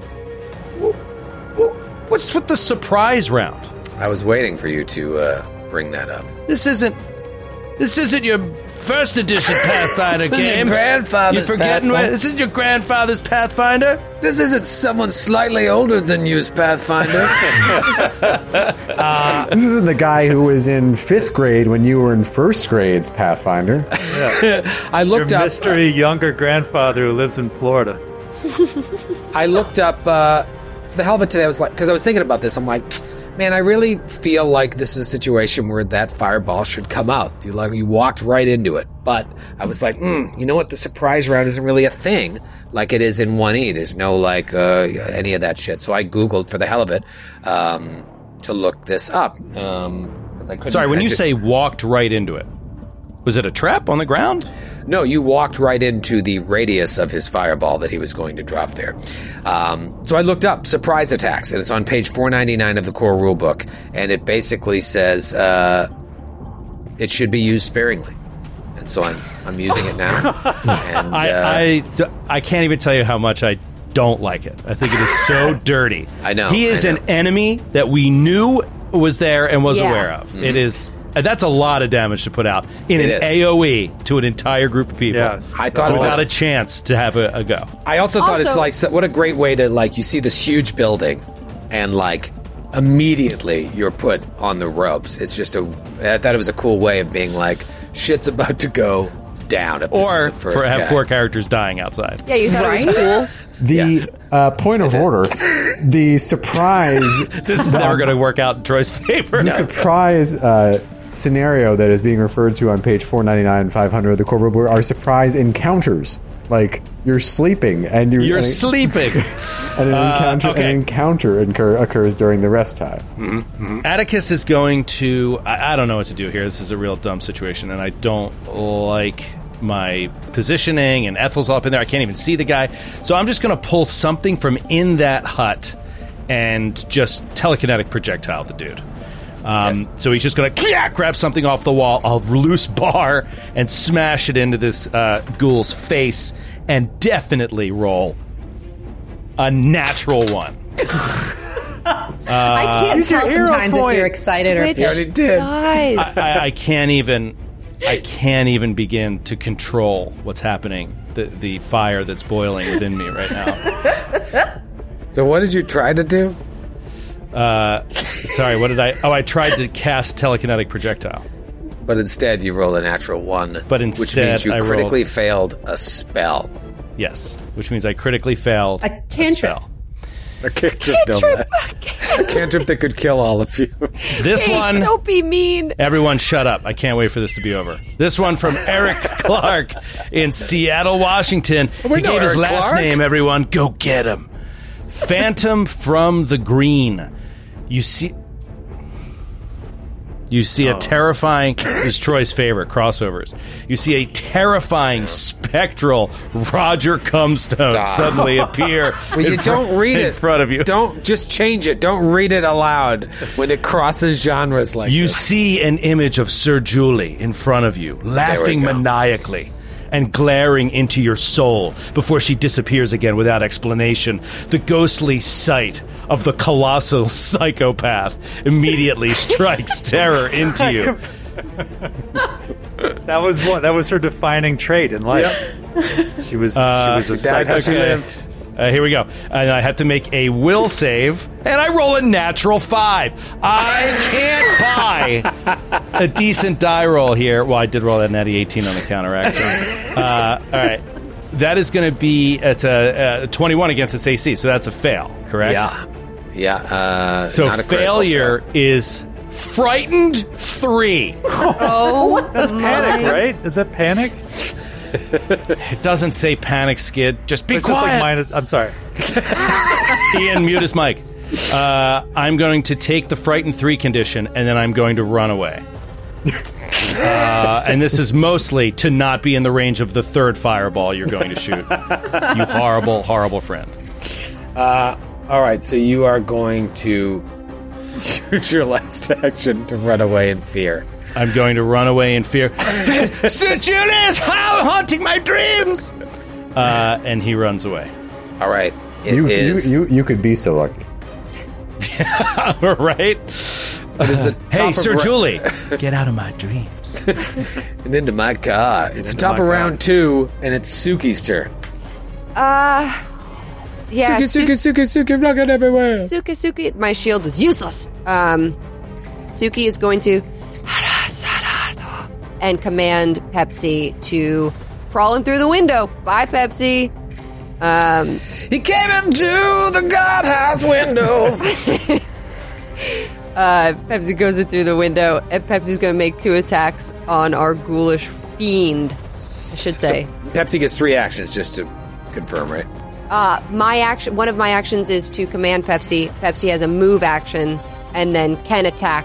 What's with the surprise round? I was waiting for you to bring that up. This isn't your first edition Pathfinder This isn't your game. grandfather's You forgetting Pathfinder. this isn't your grandfather's Pathfinder? This isn't someone slightly older than you's Pathfinder. This isn't the guy who was in 5th grade when you were in 1st grade's Pathfinder. I Your looked up. mystery younger grandfather who lives in Florida. I looked up for the hell of it today. I was like, because I was thinking about this. I'm like, man, I really feel like this is a situation where that fireball should come out. You walked right into it. But I was like, you know what? The surprise round isn't really a thing like it is in 1E. There's no any of that shit. So I Googled for the hell of it to look this up. Sorry, when you say walked right into it, was it a trap on the ground? No, you walked right into the radius of his fireball that he was going to drop there. So I looked up surprise attacks, and it's on page 499 of the core rulebook, and it basically says it should be used sparingly. And so I'm using it now. And, I can't even tell you how much I don't like it. I think it is so dirty. I know. He is an enemy that we knew was there and was aware of. Mm-hmm. It is... That's a lot of damage to put out in an AoE to an entire group of people. Yeah. I thought without a chance to have a go. I also thought it's like, what a great way to, you see this huge building and, immediately you're put on the ropes. It's just I thought it was a cool way of being like, shit's about to go down. Or have 4 characters dying outside. Yeah, you thought it was cool. The point of order, the surprise... This is never going to work out in Troy's favor. The surprise scenario that is being referred to on page 499 and 500 of the core rulebook are surprise encounters. Like, you're sleeping and you're sleeping. And an encounter occurs during the rest time. Mm-hmm. Atticus is going to... I don't know what to do here. This is a real dumb situation, and I don't like my positioning, and Ethel's all up in there. I can't even see the guy. So I'm just going to pull something from in that hut and just telekinetic projectile the dude. So he's just going to grab something off the wall, a loose bar, and smash it into this ghoul's face, and definitely roll a natural 1. I can't tell sometimes if you're excited or pissed. I can't even begin to control what's happening. The fire that's boiling within me right now. So what did you try to do? Sorry, what did I... Oh, I tried to cast telekinetic projectile. But instead you rolled a natural 1. But instead which means you critically failed a spell. Yes, which means I critically failed a cantrip. Spell. A cantrip, no less. A cantrip that could kill all of you. This one... Don't be mean. Everyone shut up. I can't wait for this to be over. This one from Eric Clark in Seattle, Washington. He gave his last name, everyone. Go get him. Phantom from the Green. You see a terrifying... This is Troy's favorite, crossovers. You see a terrifying, spectral Roger Cumstone suddenly appear in front of you. Don't just change it. Don't read it aloud when it crosses genres like you this. see an image of Sir Julie in front of you, laughing maniacally and glaring into your soul before she disappears again without explanation. The ghostly sight of the colossal psychopath immediately strikes terror into you. That was her defining trait in life. Yep. She was a psychopath. Here we go. And I have to make a will save, and I roll a natural 5. I can't buy a decent die roll here. Well, I did roll that natty 18 on the counteraction. All right. That is going to be... It's a 21 against its AC, so that's a fail, correct? Yeah. So failure is frightened 3. Oh, that's panic, right? Is that panic? It doesn't say panic, Skid. Just be quiet. I'm sorry. Ian, mute his mic. I'm going to take the frightened 3 condition, and then I'm going to run away. And this is mostly to not be in the range of the 3rd fireball you're going to shoot. You horrible, horrible friend. All right, so you are going to use your last action to run away in fear. I'm going to run away in fear. Sir Julius, how haunting my dreams! And he runs away. All right. You could be so lucky. Right? Hey, Sir Julie, get out of my dreams. And into my car. It's the top of round 2, and it's Suki's turn. Yeah. Suki, rocket everywhere. Suki. My shield was useless. Suki is going to and command Pepsi to crawl in through the window. Bye, Pepsi. He came into the guardhouse window. Pepsi goes in through the window, and Pepsi's going to make 2 attacks on our ghoulish fiend, I should say. So Pepsi gets 3 actions, just to confirm, right? One of my actions is to command Pepsi. Pepsi has a move action, and then can attack.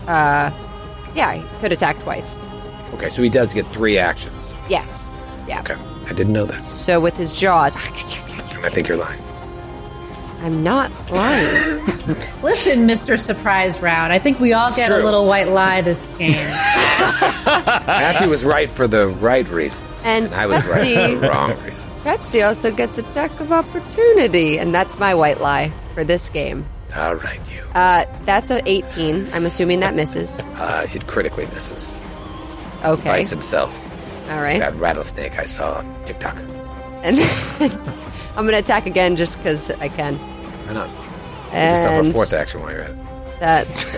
He could attack twice. Okay, so he does get 3 actions. Yes. Yeah. Okay, I didn't know that. So with his jaws, And I think you're lying. I'm not lying. Listen, Mr. Surprise Round, I think we all get true. a little white lie this game. Matthew was right for the right reasons, And I was right Pepsi- for the wrong reasons. Pepsi also gets attack of opportunity, and that's my white lie for this game. All right, you. That's a 18. I'm assuming that misses. It critically misses. Okay. Bites himself. All right. That rattlesnake I saw on TikTok. And then I'm going to attack again just because I can. Why not? Give yourself a And 4th action while you're at it. that's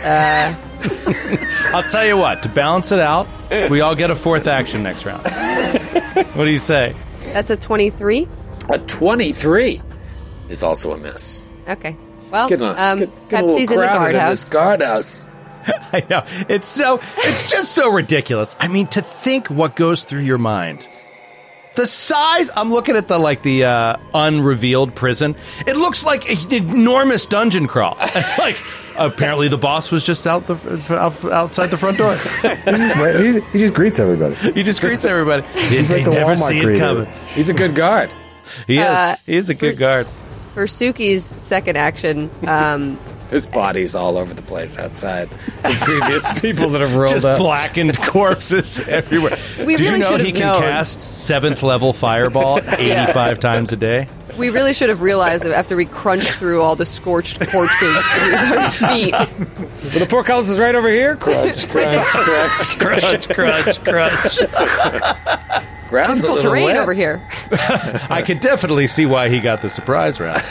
I'll tell you what, to balance it out, we all get a 4th action next round. What do you say? that's a 23. A 23 is also a miss. Okay. Well, Get a little Pepsi's in the crowded guardhouse. this guardhouse. I know. It's just so ridiculous. I mean, to think what goes through your mind. The size, I'm looking at the unrevealed prison. It looks like an enormous dungeon crawl. Like, apparently the boss was just outside the front door. He just greets everybody. He just greets everybody. He's like the never Walmart see it greeter. coming. He's a good guard. He is. He is a good guard. For Suki's second action, His body's all over the place outside. The previous people that have rolled Just up. blackened corpses everywhere. We Did really you know should he have can known. cast 7th level fireball 85 times a day? we really should have realized that after we crunched through all the scorched corpses beneath our feet. Well, the portcullis is right over here. Crunch, crunch, crunch. Crunch, crunch, crunch. Ground's a Difficult little terrain wet. over here. I could definitely see why he got the surprise round.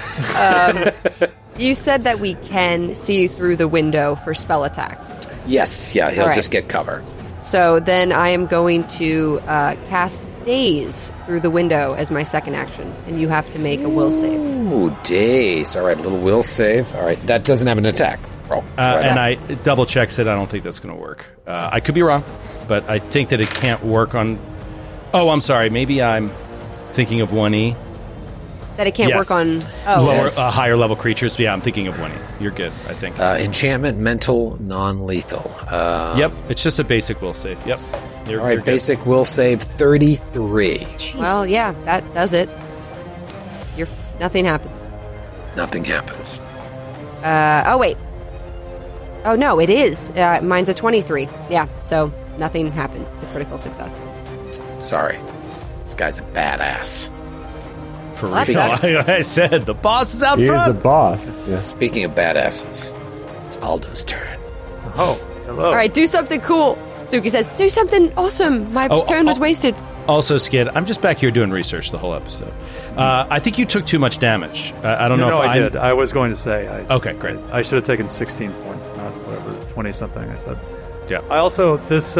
You said that we can see through the window for spell attacks. Yes, yeah, he'll All right. just get cover. So then I am going to cast Daze through the window as my second action, and you have to make a will save. Ooh, days. All right, a little will save. All right, that doesn't have an attack. Roll. And I double checked it. I don't think that's going to work. I could be wrong, but I think that it can't work on... Oh, I'm sorry. Maybe I'm thinking of 1E. That it can't Yes. work on... Oh, Lower, Yes. higher level creatures. Yeah, I'm thinking of 1E. You're good, I think. Enchantment, mental, non-lethal. Yep, it's just a basic will save. Yep. All right, basic will save 33. well, yeah, that does it. Nothing happens. Nothing happens. Oh, wait. Oh, no, it is. Mine's a 23. Yeah, so nothing happens. It's a critical success. Sorry. This guy's a badass. For Well, that real. sucks. Like I said, the boss is out He is front. the boss. Yes. Speaking of badasses, it's Aldo's turn. Oh, hello. All right, do something cool. Suki says, do something awesome. My turn was wasted. Also, Skid, I'm just back here doing research the whole episode. I think you took too much damage. I don't know No, if I did. I was going to say. Okay, great. I should have taken 16 points, not whatever 20-something I said. Yeah. I also this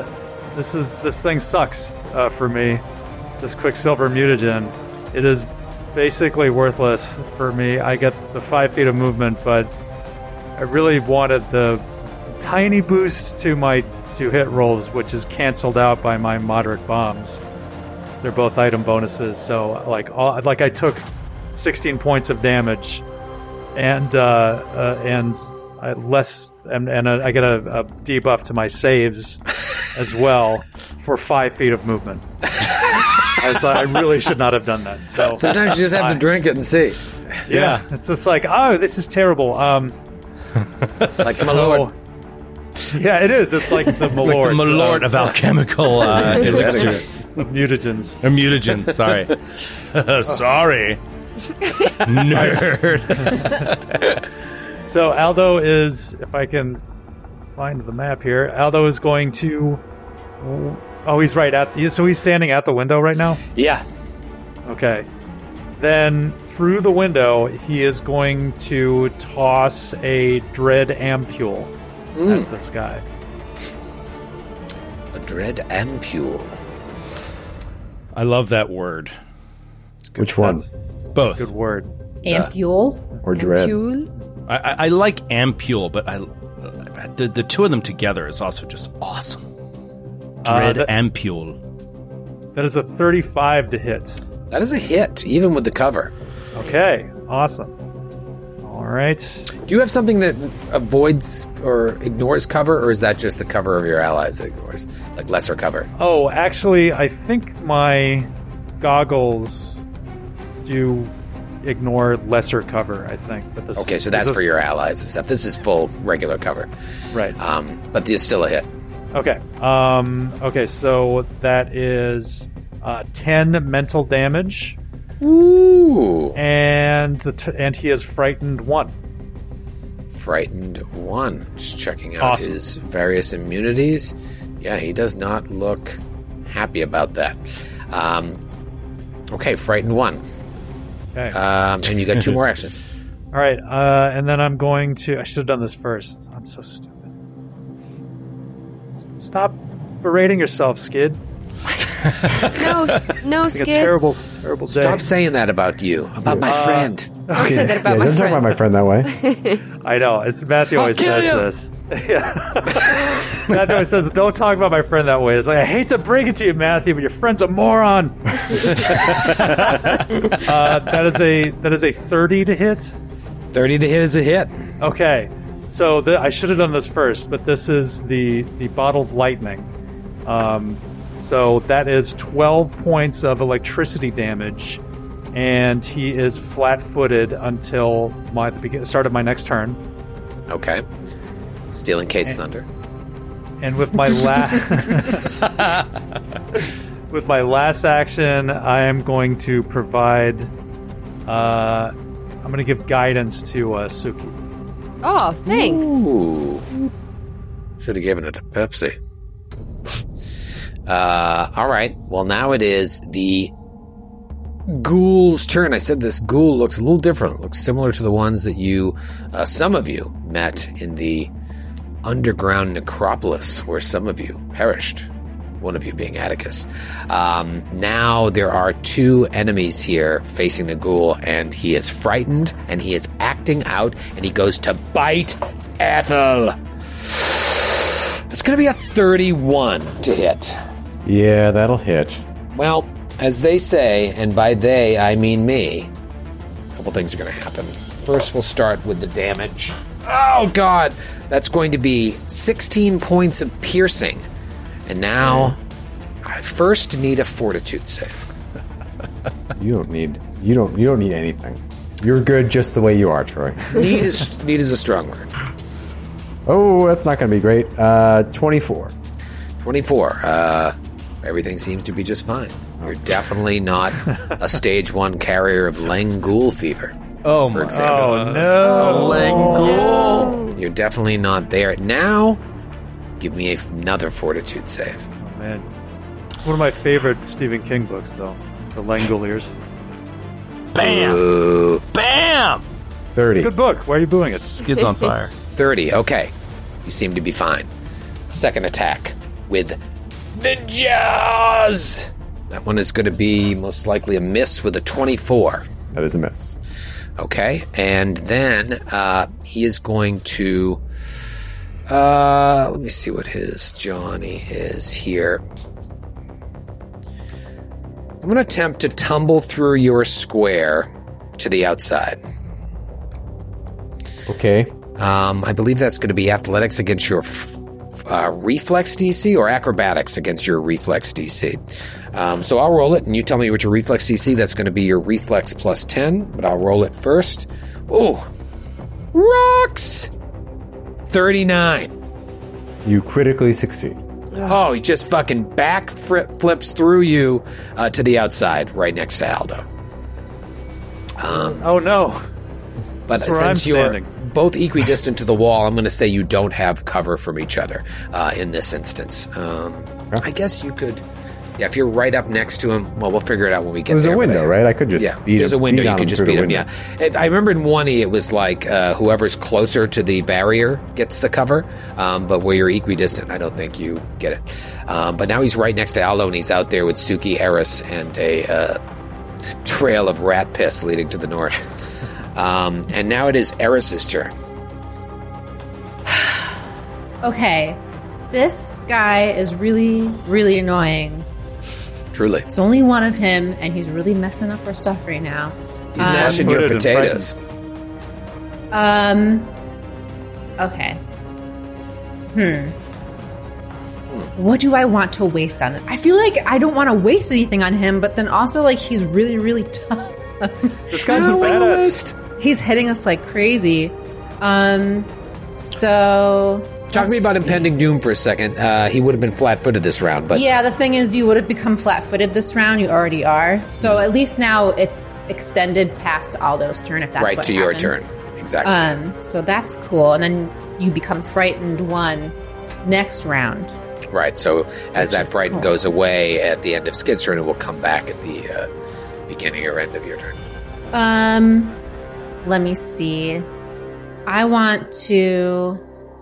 thing sucks for me. This Quicksilver mutagen, it is basically worthless for me. I get the 5 feet of movement, but I really wanted the tiny boost to my 2 hit rolls, which is canceled out by my moderate bombs. They're both item bonuses, so like I took 16 points of damage, and I I get a debuff to my saves as well for 5 feet of movement. I really should not have done that. So Sometimes you just have to drink it and see. yeah, it's just like, oh, this is terrible. Like my lord. Yeah, it is. It's like the It's like the Malort, Malort of alchemical elixirs. mutagens. Or mutagens, sorry. Sorry. Nerd. So Aldo is, if I can find the map here, Aldo is going to... Oh, he's right at... So he's standing at the window right now? Yeah. Okay. Then through the window, he is going to toss a dread ampule at this guy. A dread ampule. I love that word. Which one? Both. Good word. Ampule. Or dread? Jule? I like ampule, but The two of them together is also just awesome. Dread and Pule. That is a 35 to hit. That is a hit, even with the cover. Okay, awesome. All right. Do you have something that avoids or ignores cover, or is that just the cover of your allies that ignores? Like lesser cover? Oh, actually, I think my goggles do ignore lesser cover, I think. But this, Okay, so that's for your allies and stuff. This is full regular cover. Right. But it's still a hit. Okay. Okay, so that is 10 mental damage. Ooh. And and he is frightened 1. Frightened 1. Just checking out Awesome. his various immunities. Yeah, he does not look happy about that. Okay, frightened 1. Okay. And you got 2 more actions. All right. And then I'm going to... I should have done this first. I'm so stupid. Stop berating yourself, Skid. No, It's a Skid. terrible day. Stop saying that about you, about my friend. Don't say that about my don't talk about friend. my friend that way. I know. It's Matthew always kill says this. Yeah. Matthew always says, "Don't talk about my friend that way." It's like, I hate to break it to you, Matthew, but your friend's a moron. That is a 30 to hit. 30 to hit is a hit. Okay, so I should have done this first, but this is the bottled lightning. So that is 12 points of electricity damage, and he is flat-footed until the start of my next turn. Okay. Stealing Kate's thunder. And with my with my last action, I am going to provide. I'm going to give guidance to Suki. Oh, thanks. Ooh. Should have given it to Pepsi. All right. Well, now it is the ghoul's turn. I said this ghoul looks a little different. It looks similar to the ones that some of you met in the underground necropolis where some of you perished. One of you being Atticus. Now there are 2 enemies here facing the ghoul, and he is frightened, and he is acting out, and he goes to bite Ethel. It's going to be a 31 to hit. Yeah, that'll hit. Well, as they say, and by they I mean me, a couple things are going to happen. First, we'll start with the damage. Oh, God! That's going to be 16 points of piercing. And now, I first need a fortitude save. You don't need anything. You're good just the way you are, Troy. Need is a strong word. Oh, that's not going to be great. 24. 24. Everything seems to be just fine. You're definitely not a stage 1 carrier of Langul fever. Oh, for my example. Oh no, Langul. You're definitely not there. Now, give me another fortitude save. Oh, man. One of my favorite Stephen King books, though, The Langoliers. Bam! Ooh, Bam! 30. Good book. Why are you booing it? Skid's on fire. 30. Okay. You seem to be fine. Second attack with the jaws. That one is going to be most likely a miss with a 24. That is a miss. Okay. And then he is going to... let me see what his Johnny is here. I'm going to attempt to tumble through your square to the outside. Okay. I believe that's going to be athletics against your reflex DC or acrobatics against your reflex DC. So I'll roll it, and you tell me what your reflex DC. That's going to be your reflex plus 10, but I'll roll it first. Oh, rocks! 39. You critically succeed. Oh, he just fucking back flips through you to the outside, right next to Aldo. Oh no. But That's where since I'm you're standing. both equidistant to the wall, I'm going to say you don't have cover from each other in this instance. I guess you could... Yeah, if you're right up next to him, well, we'll figure it out when we get There's there. a window, right? I could just beat there's him. a window. Beat You on could him just through the beat him, window. yeah. I remember in 1E, it was like whoever's closer to the barrier gets the cover, but where you're equidistant, I don't think you get it. But now he's right next to Aldo, and he's out there with Suki Harris and a trail of rat piss leading to the north. And now it is Eris's turn. Okay. This guy is really, really annoying. Truly. There's only one of him, and he's really messing up our stuff right now. He's mashing your Flat-footed and potatoes. Okay. What do I want to waste on it? I feel like I don't want to waste anything on him, but then also, like, he's really, really tough. This guy's a badass. He's hitting us like crazy. So... Talk to me about impending doom for a second. He would have been flat-footed this round, but Yeah, the thing is, you would have become flat-footed this round. You already are. So at least now it's extended past Aldo's turn, if that's right what to your happens. turn. Exactly. So that's cool. And then you become frightened 1 next round. Right. So as Which that is frighten cool. goes away at the end of Skid's turn, it will come back at the beginning or end of your turn. Let me see. I want to...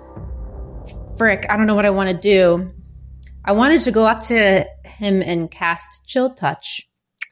Frick, I don't know what I want to do. I wanted to go up to him and cast Chill Touch.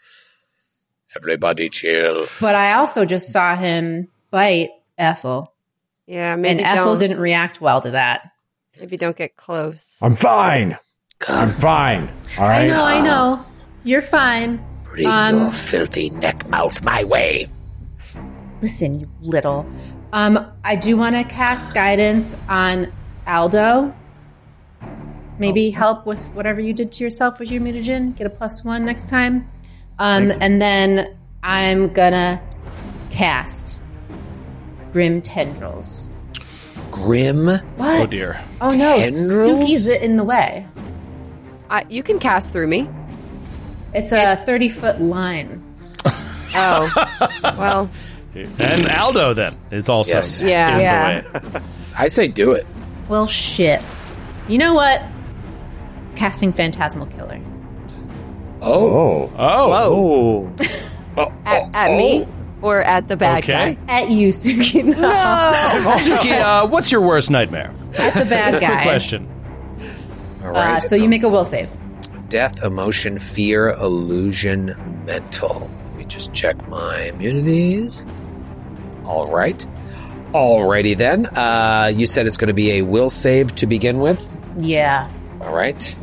Everybody chill. But I also just saw him bite Ethel. Yeah, And maybe Ethel don't, didn't react well to that. maybe don't get close. I'm fine. I'm fine. All right. I know. You're fine. Bring your filthy neck mouth my way. Listen, you little. I do want to cast guidance on Aldo. Maybe help with whatever you did to yourself with your mutagen. Get a +1 next time. And then I'm gonna cast Grim Tendrils. Grim. What? Oh dear. Oh no, Tendrils? Suki's in the way. You can cast through me. It's a 30-foot line. Oh, well, And Aldo then is also Yes. Yeah. in Yeah. the way. I say do it. Well, shit. You know what? Casting Phantasmal Killer. Oh. Oh. Oh, at me or at the bad Okay. guy? At you, Suki. No. Suki, what's your worst nightmare? At the bad Quick guy. question. All right. So you make a will save. Death, emotion, fear, illusion, mental. Let me just check my immunities. All right. Alrighty then. You said it's going to be a will save to begin with. Yeah. All right.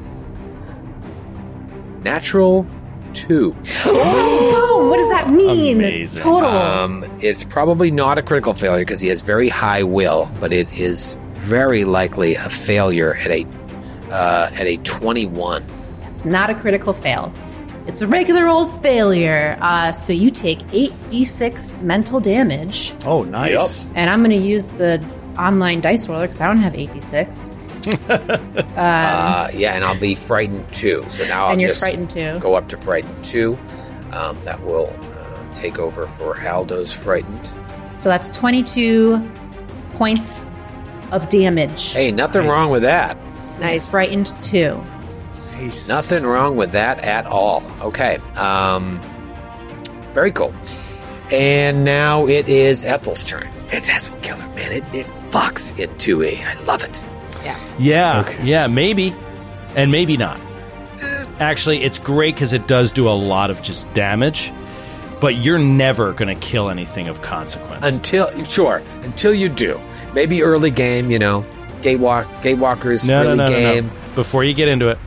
Natural 2. Boom! What does that mean? Amazing. Total. It's probably not a critical failure because he has very high will, but it is very likely a failure at a 21. It's not a critical fail. It's a regular old failure. So you take 8d6 mental damage. oh, nice. And I'm going to use the online dice roller because I don't have 8d6. Yeah, and I'll be frightened 2. So now I'll And you're just frightened too. go up to frightened 2. That will take over for Aldo's frightened. So that's 22 points of damage. Hey, nothing wrong with that. Nice. Frightened 2. Nothing wrong with that at all. Okay. Very cool. And now it is Ethel's turn. Phantasmal Killer, man. It fucks in 2E. I love it. Yeah, maybe. And maybe not. Actually, it's great because it does do a lot of just damage, but you're never going to kill anything of consequence. Until you do. Maybe early game, Gatewalkers, No. early game. Before you get into it,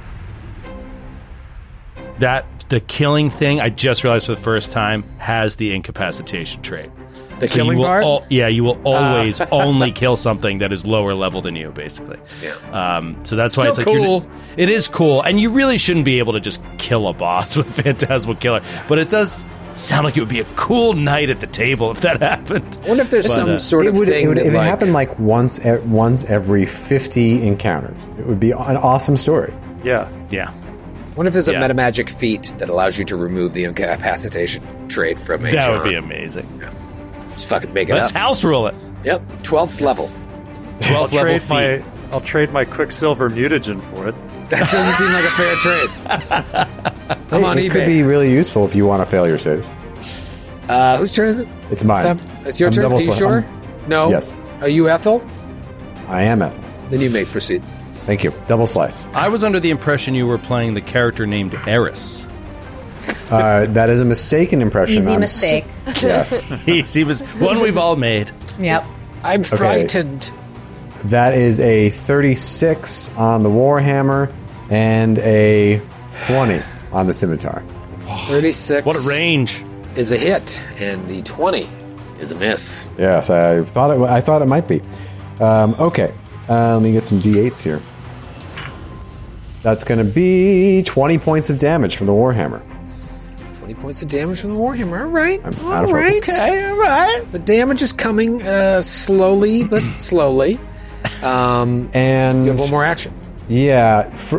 the killing thing, I just realized for the first time, has the incapacitation trait. The So killing you will part? you will always only kill something that is lower level than you, basically. Yeah. So that's why Still it's like cool. It is cool, and you really shouldn't be able to just kill a boss with Phantasmal Killer. But it does sound like it would be a cool night at the table if that happened. I wonder if there's some sort It of would, thing if that, it like, happened like once every 50 encounters. It would be an awesome story. Yeah. Yeah. I wonder if there's a Yeah. metamagic feat that allows you to remove the incapacitation trait from HR. That would be amazing. Just fucking make it Let's up. house rule it. Yep, 12th level. 12th level feat. I'll trade my Quicksilver mutagen for it. That doesn't seem like a fair trade. I'm on it could eBay. be really useful if you want a failure save. Whose turn is it? It's mine. It's your I'm turn? double Are you sli- sure? I'm- No? Yes. Are you Ethel? I am Ethel. Then you may proceed. Thank you. Double slice. I was under the impression you were playing the character named Eris. That is a mistaken impression. Easy I'm mistake. Yes. He was one we've all made. Yep. I'm frightened. That is a 36 on the Warhammer and a 20 on the Scimitar. 36. What a range. Is a hit, and the 20 is a miss. Yes, I thought it might be. Okay, let me get some D8s here. That's going to be 20 points of damage from the Warhammer. 20 points of damage from the Warhammer. All right. I'm all out of right. focus. Okay, all right. The damage is coming slowly, but slowly. And you have one more action. Yeah, for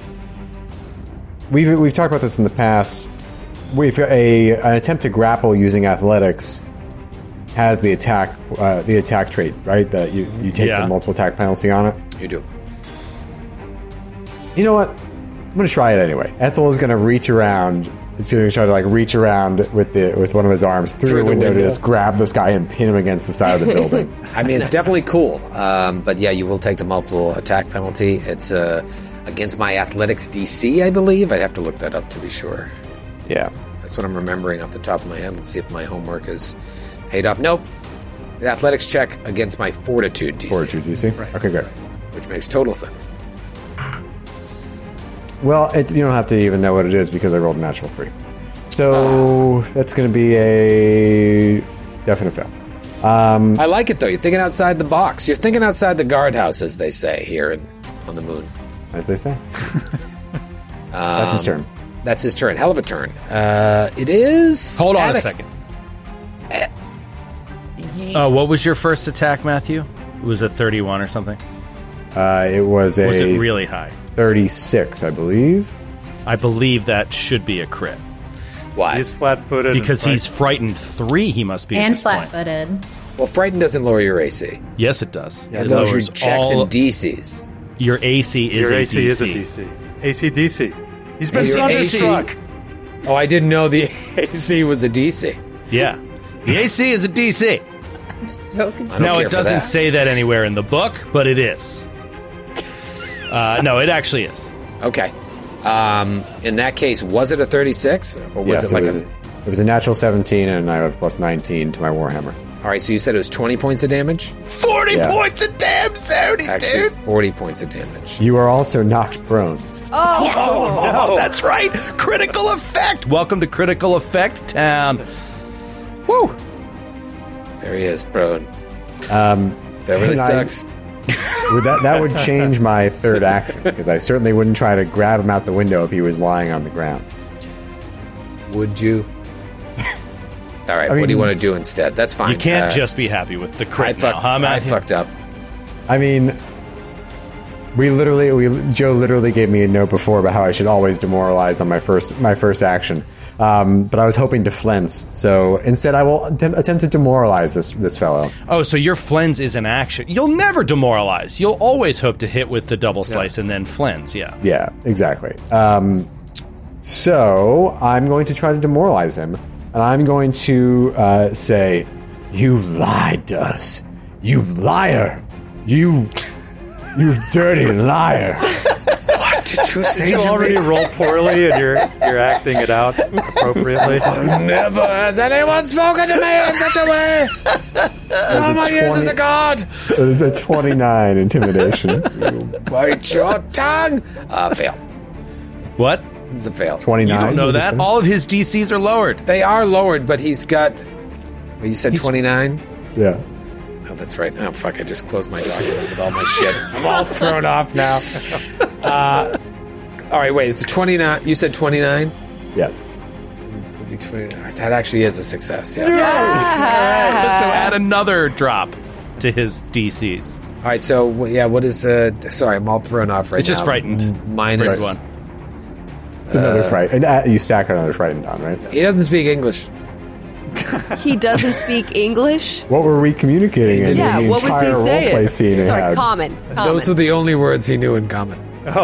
we've talked about this in the past. An attempt to grapple using athletics has the attack trait, right? That you take the multiple attack penalty on it. You do. You know what? I'm going to try it anyway. Ethel is going to reach around. He's going to try to reach around with one of his arms through the window to just grab this guy and pin him against the side of the building. I mean, it's definitely cool. But yeah, you will take the multiple attack penalty. It's against my athletics DC, I believe. I'd have to look that up to be sure. Yeah. That's what I'm remembering off the top of my head. Let's see if my homework is paid off. Nope. The athletics check against my fortitude DC. Fortitude DC? Right. Okay, good. Which makes total sense. Well, you don't have to even know what it is because I rolled a natural 3. So that's going to be a definite fail. I like it, though. You're thinking outside the box. You're thinking outside the guardhouse, as they say here on the moon. As they say. That's his turn. That's his turn. Hell of a turn. It is... Hold on a second. What was your first attack, Matthew? It was a 31 or something? It was a... Was it really high? 36, I believe. I believe that should be a crit. Why? He's flat-footed. Because he's frightened 3, he must be And at this point. flat-footed. Well, Frightened doesn't lower your AC. Yes, it does. It lowers your checks and DCs. Your AC is Your a AC DC. is a DC. AC/DC. He's been Your thunderstruck. Oh, I didn't know the AC was a DC. Yeah. The AC is a DC. I'm so confused. I don't No, care it for doesn't that. say that anywhere in the book, but it is. No, it actually is. Okay. In that case, was it a 36? Or was Yes, it like it was a natural 17, and I have plus 19 to my Warhammer. All right, so you said it was 20 points of damage? 40 points of damn Saudi, Actually, 40 points of damage. You are also knocked prone. Oh, that's right. Critical Effect. Welcome to Critical Effect Town. Woo. There he is, prone. That really sucks. That would change my third action, because I certainly wouldn't try to grab him out the window if he was lying on the ground. Would you? All right, what do you want to do instead? That's fine. You can't just be happy with the crit now, huh, I Matthew? fucked up. I mean, Joe literally gave me a note before about how I should always demoralize on my first action. But I was hoping to flense, so instead I will attempt to demoralize this fellow. Oh, so your flens is an action. You'll never demoralize. You'll always hope to hit with the double slice and then flens, yeah. Yeah, exactly. So I'm going to try to demoralize him, and I'm going to say, "You lied to us, you liar, you dirty liar." What did you say You to already me? roll poorly, and you're acting it out appropriately. Never has anyone spoken to me in such a way. All my years as a god. It is a 29 intimidation. Bite your tongue. Fail. What? It's a fail. 29. You don't know was it that? 20? All of his DCs are lowered. They are lowered, but he's got... Well, you said 29? Yeah. Oh, that's right. Oh, fuck, I just closed my document with all my shit. I'm all thrown off now. All right, wait, it's a 29. You said 29? Yes. That actually is a success, yeah. So add another drop to his DCs. All right, so, yeah, what is... sorry, I'm all thrown off right now. It's just frightened. Minus... Right one. It's another fright. And you stack another frightened on, right? He doesn't speak English. He doesn't speak English? What were we communicating in Yeah, the what was he entire saying? roleplay scene they Sorry, had? common. Those were the only words he knew in common.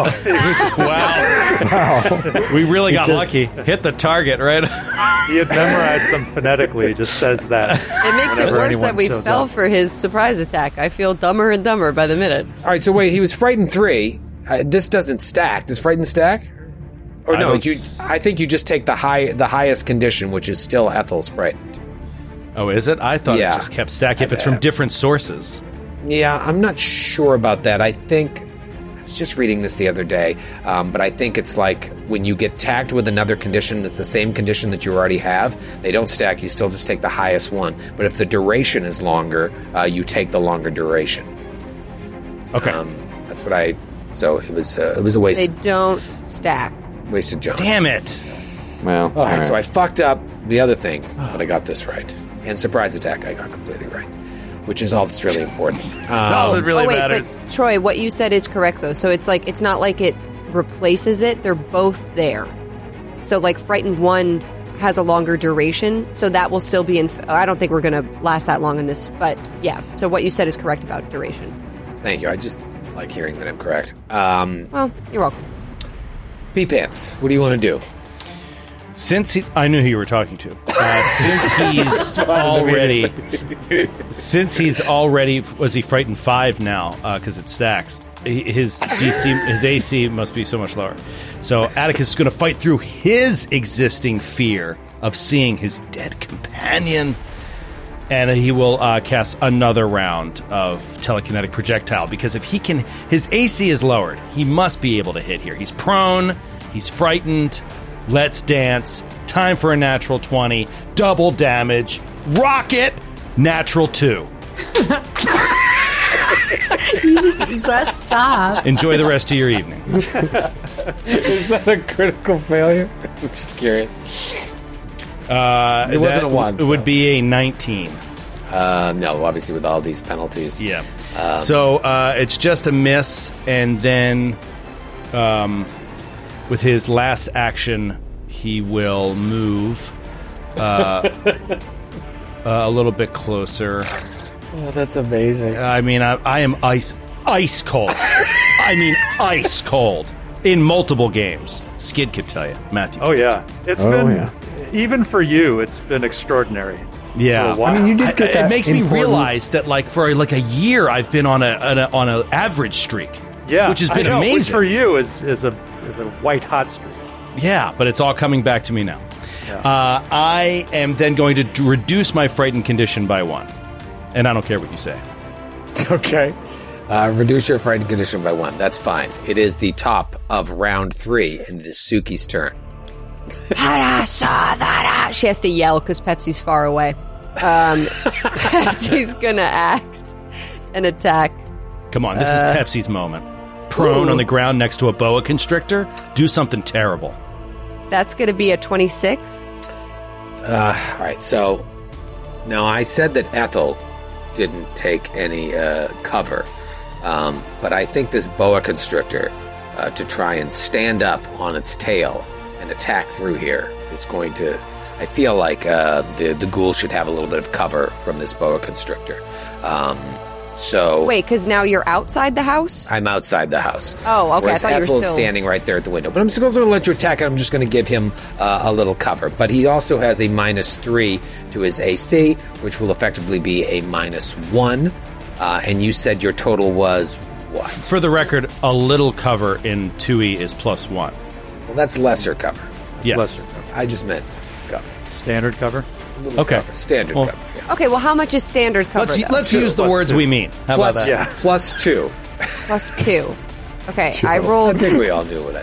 Wow. We really got just- lucky. Hit the target, right? He had memorized them phonetically. He just says that. It makes it Whenever worse that anyone we shows fell up. for his surprise attack. I feel dumber and dumber by the minute. All right, so wait, he was frightened 3. This doesn't stack. Does frightened stack? Or I no, don't I think you just take the highest condition, which is still Ethel's frightened. Oh, is it? I thought Yeah. it just kept stacking if it's from different sources. Yeah, I'm not sure about that. I think I was just reading this the other day, but I think it's like when you get tagged with another condition that's the same condition that you already have, they don't stack. You still just take the highest one. But if the duration is longer, you take the longer duration. Okay. That's what I. So it was a waste. They don't stack. Wasted John. Damn it. Well, All right, so I fucked up the other thing, but I got this right. And surprise attack, I got completely right, which is all that's really important. All that really Oh wait, matters. but Troy, what you said is correct though. So it's not like it replaces it; they're both there. So like Frightened 1 has a longer duration, so that will still be in. I don't think we're going to last that long in this, but yeah. So what you said is correct about duration. Thank you. I just like hearing that I'm correct. Well, you're welcome. Pee Pants, what do you want to do? I knew who you were talking to. Since he's already, was he Frightened 5 now? Because it stacks. His AC must be so much lower. So Atticus is going to fight through his existing fear of seeing his dead companion, and he will cast another round of telekinetic projectile. Because if he can, his AC is lowered. He must be able to hit here. He's prone. He's frightened. Let's dance. Time for a natural 20. Double damage. Rocket. Natural 2. You must stop. Enjoy the rest of your evening. Is that a critical failure? I'm just curious. It wasn't a 1. It would be a 19. No, obviously with all these penalties. Yeah. So it's just a miss, and then with his last action, he will move a little bit closer. Oh, that's amazing. I mean, I am ice cold. I mean, ice cold in multiple games. Skid could tell you, Matthew. Oh yeah, it's been even for you. It's been extraordinary. Yeah, For a while. I mean, you did get that it makes me important- realize that, like, for like a year, I've been on a average streak. Yeah, which has been I know, amazing which for you is a white hot streak. Yeah, but it's all coming back to me now. Yeah. I am then going to reduce my frightened condition by 1, and I don't care what you say. Okay. Reduce your frightened condition by 1. That's fine. It is the top of round 3, and it is Suki's turn. She has to yell because Pepsi's far away. Pepsi's gonna act and attack. Come on, this is Pepsi's moment. Prone on the ground next to a boa constrictor. Do something terrible. That's gonna be a 26. All right, so now I said that Ethel didn't take any cover, but I think this boa constrictor, to try and stand up on its tail and attack through here, is going to... I feel like the ghoul should have a little bit of cover from this boa constrictor. So Wait, because now you're outside the house? I'm outside the house. Oh, okay, I Whereas thought you were Ethel's still- standing right there at the window. But I'm supposed to let you attack, and I'm just going to give him a little cover. But he also has a -3 to his AC, which will effectively be a -1. And you said your total was what? For the record, a little cover in 2E is +1. Well, that's lesser cover. Yes. Lesser cover. I just meant cover. Standard cover. Little Okay. cover. Standard Well, cover. Yeah. Okay, well, how much is standard cover? though? Let's use the words we mean. How about Plus, that? Yeah. +2. +2. Okay, I I rolled. think we all knew what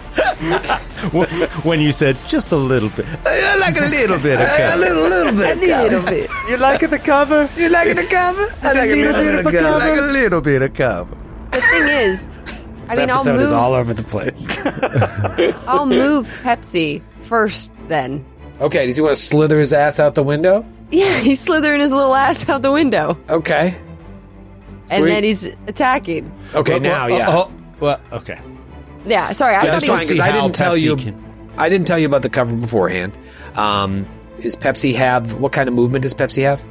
When you said just a little bit, I like a little bit of A cover. little bit. You like the cover? You like the cover? I like a little bit of I cover. like a little bit of cover. The thing is, I This mean, I'll episode is move. all over the place. I'll move Pepsi first. Then, Okay, does he want to slither his ass out the window? yeah, he's slithering his little ass out the window, Okay. and Sweet. then he's attacking. Okay, now, yeah. Well, okay. Yeah, sorry, I Yeah, thought that's he fine was. because I how didn't tell Pepsi you. can- I didn't tell you about the cover beforehand. Does Pepsi have what kind of movement does Pepsi have?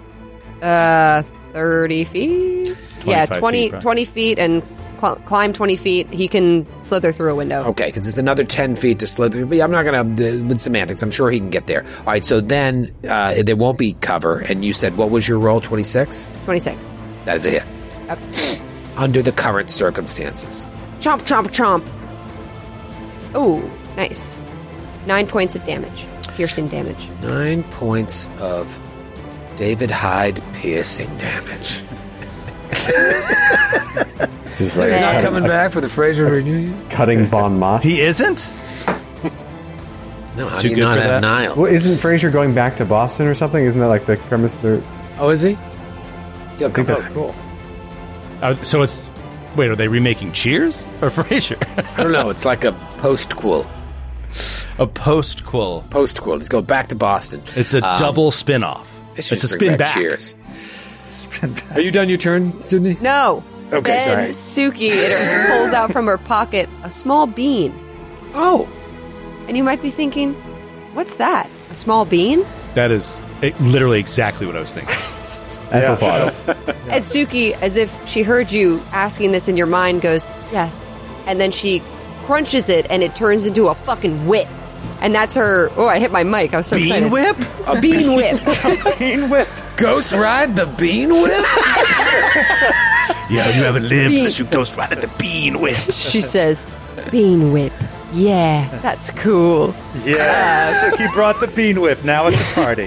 30 feet. Yeah, 25 20, feet, right. 20 feet and climb 20 feet. He can slither through a window. Okay, because there's another 10 feet to slither. But I'm not going to with semantics. I'm sure he can get there. All right, so then there won't be cover. And you said what was your roll? 26. 26. That is a hit Okay. under the current circumstances. Chomp, chomp, chomp. Ooh, nice. 9 points of damage. Piercing damage. 9 points of David Hyde piercing damage. It's just like He's not coming back for the Fraser reunion? cutting Bon Mott. He isn't? No, how too do you good not for have that. Niles? Well, isn't Fraser going back to Boston or something? Isn't that like the premise there? Oh, is he? He'll I think that's Cool. So it's... Wait, are they remaking Cheers or Frasier? I don't know. It's like a post-quel. A post-quill. Post-quel. Let's go back to Boston. It's a double spin-off. They should It's a just bring spin back. Cheers. Are you done your turn, Sydney? No. Okay, then sorry. Suki pulls out from her pocket a small bean. Oh. And you might be thinking, what's that? A small bean? That is literally exactly what I was thinking. Amplified. And Suki, as if she heard you asking this in your mind, goes, yes. And then she crunches it and it turns into a fucking whip. And that's her... Oh, I hit my mic. I was so excited. Bean whip? A bean whip. Bean whip. Ghost Ride the Bean Whip? Yeah, you haven't lived Bean- unless you ghost ride the bean whip. She says, bean whip. Yeah, that's cool. Yeah. Suki brought the bean whip. Now it's a party.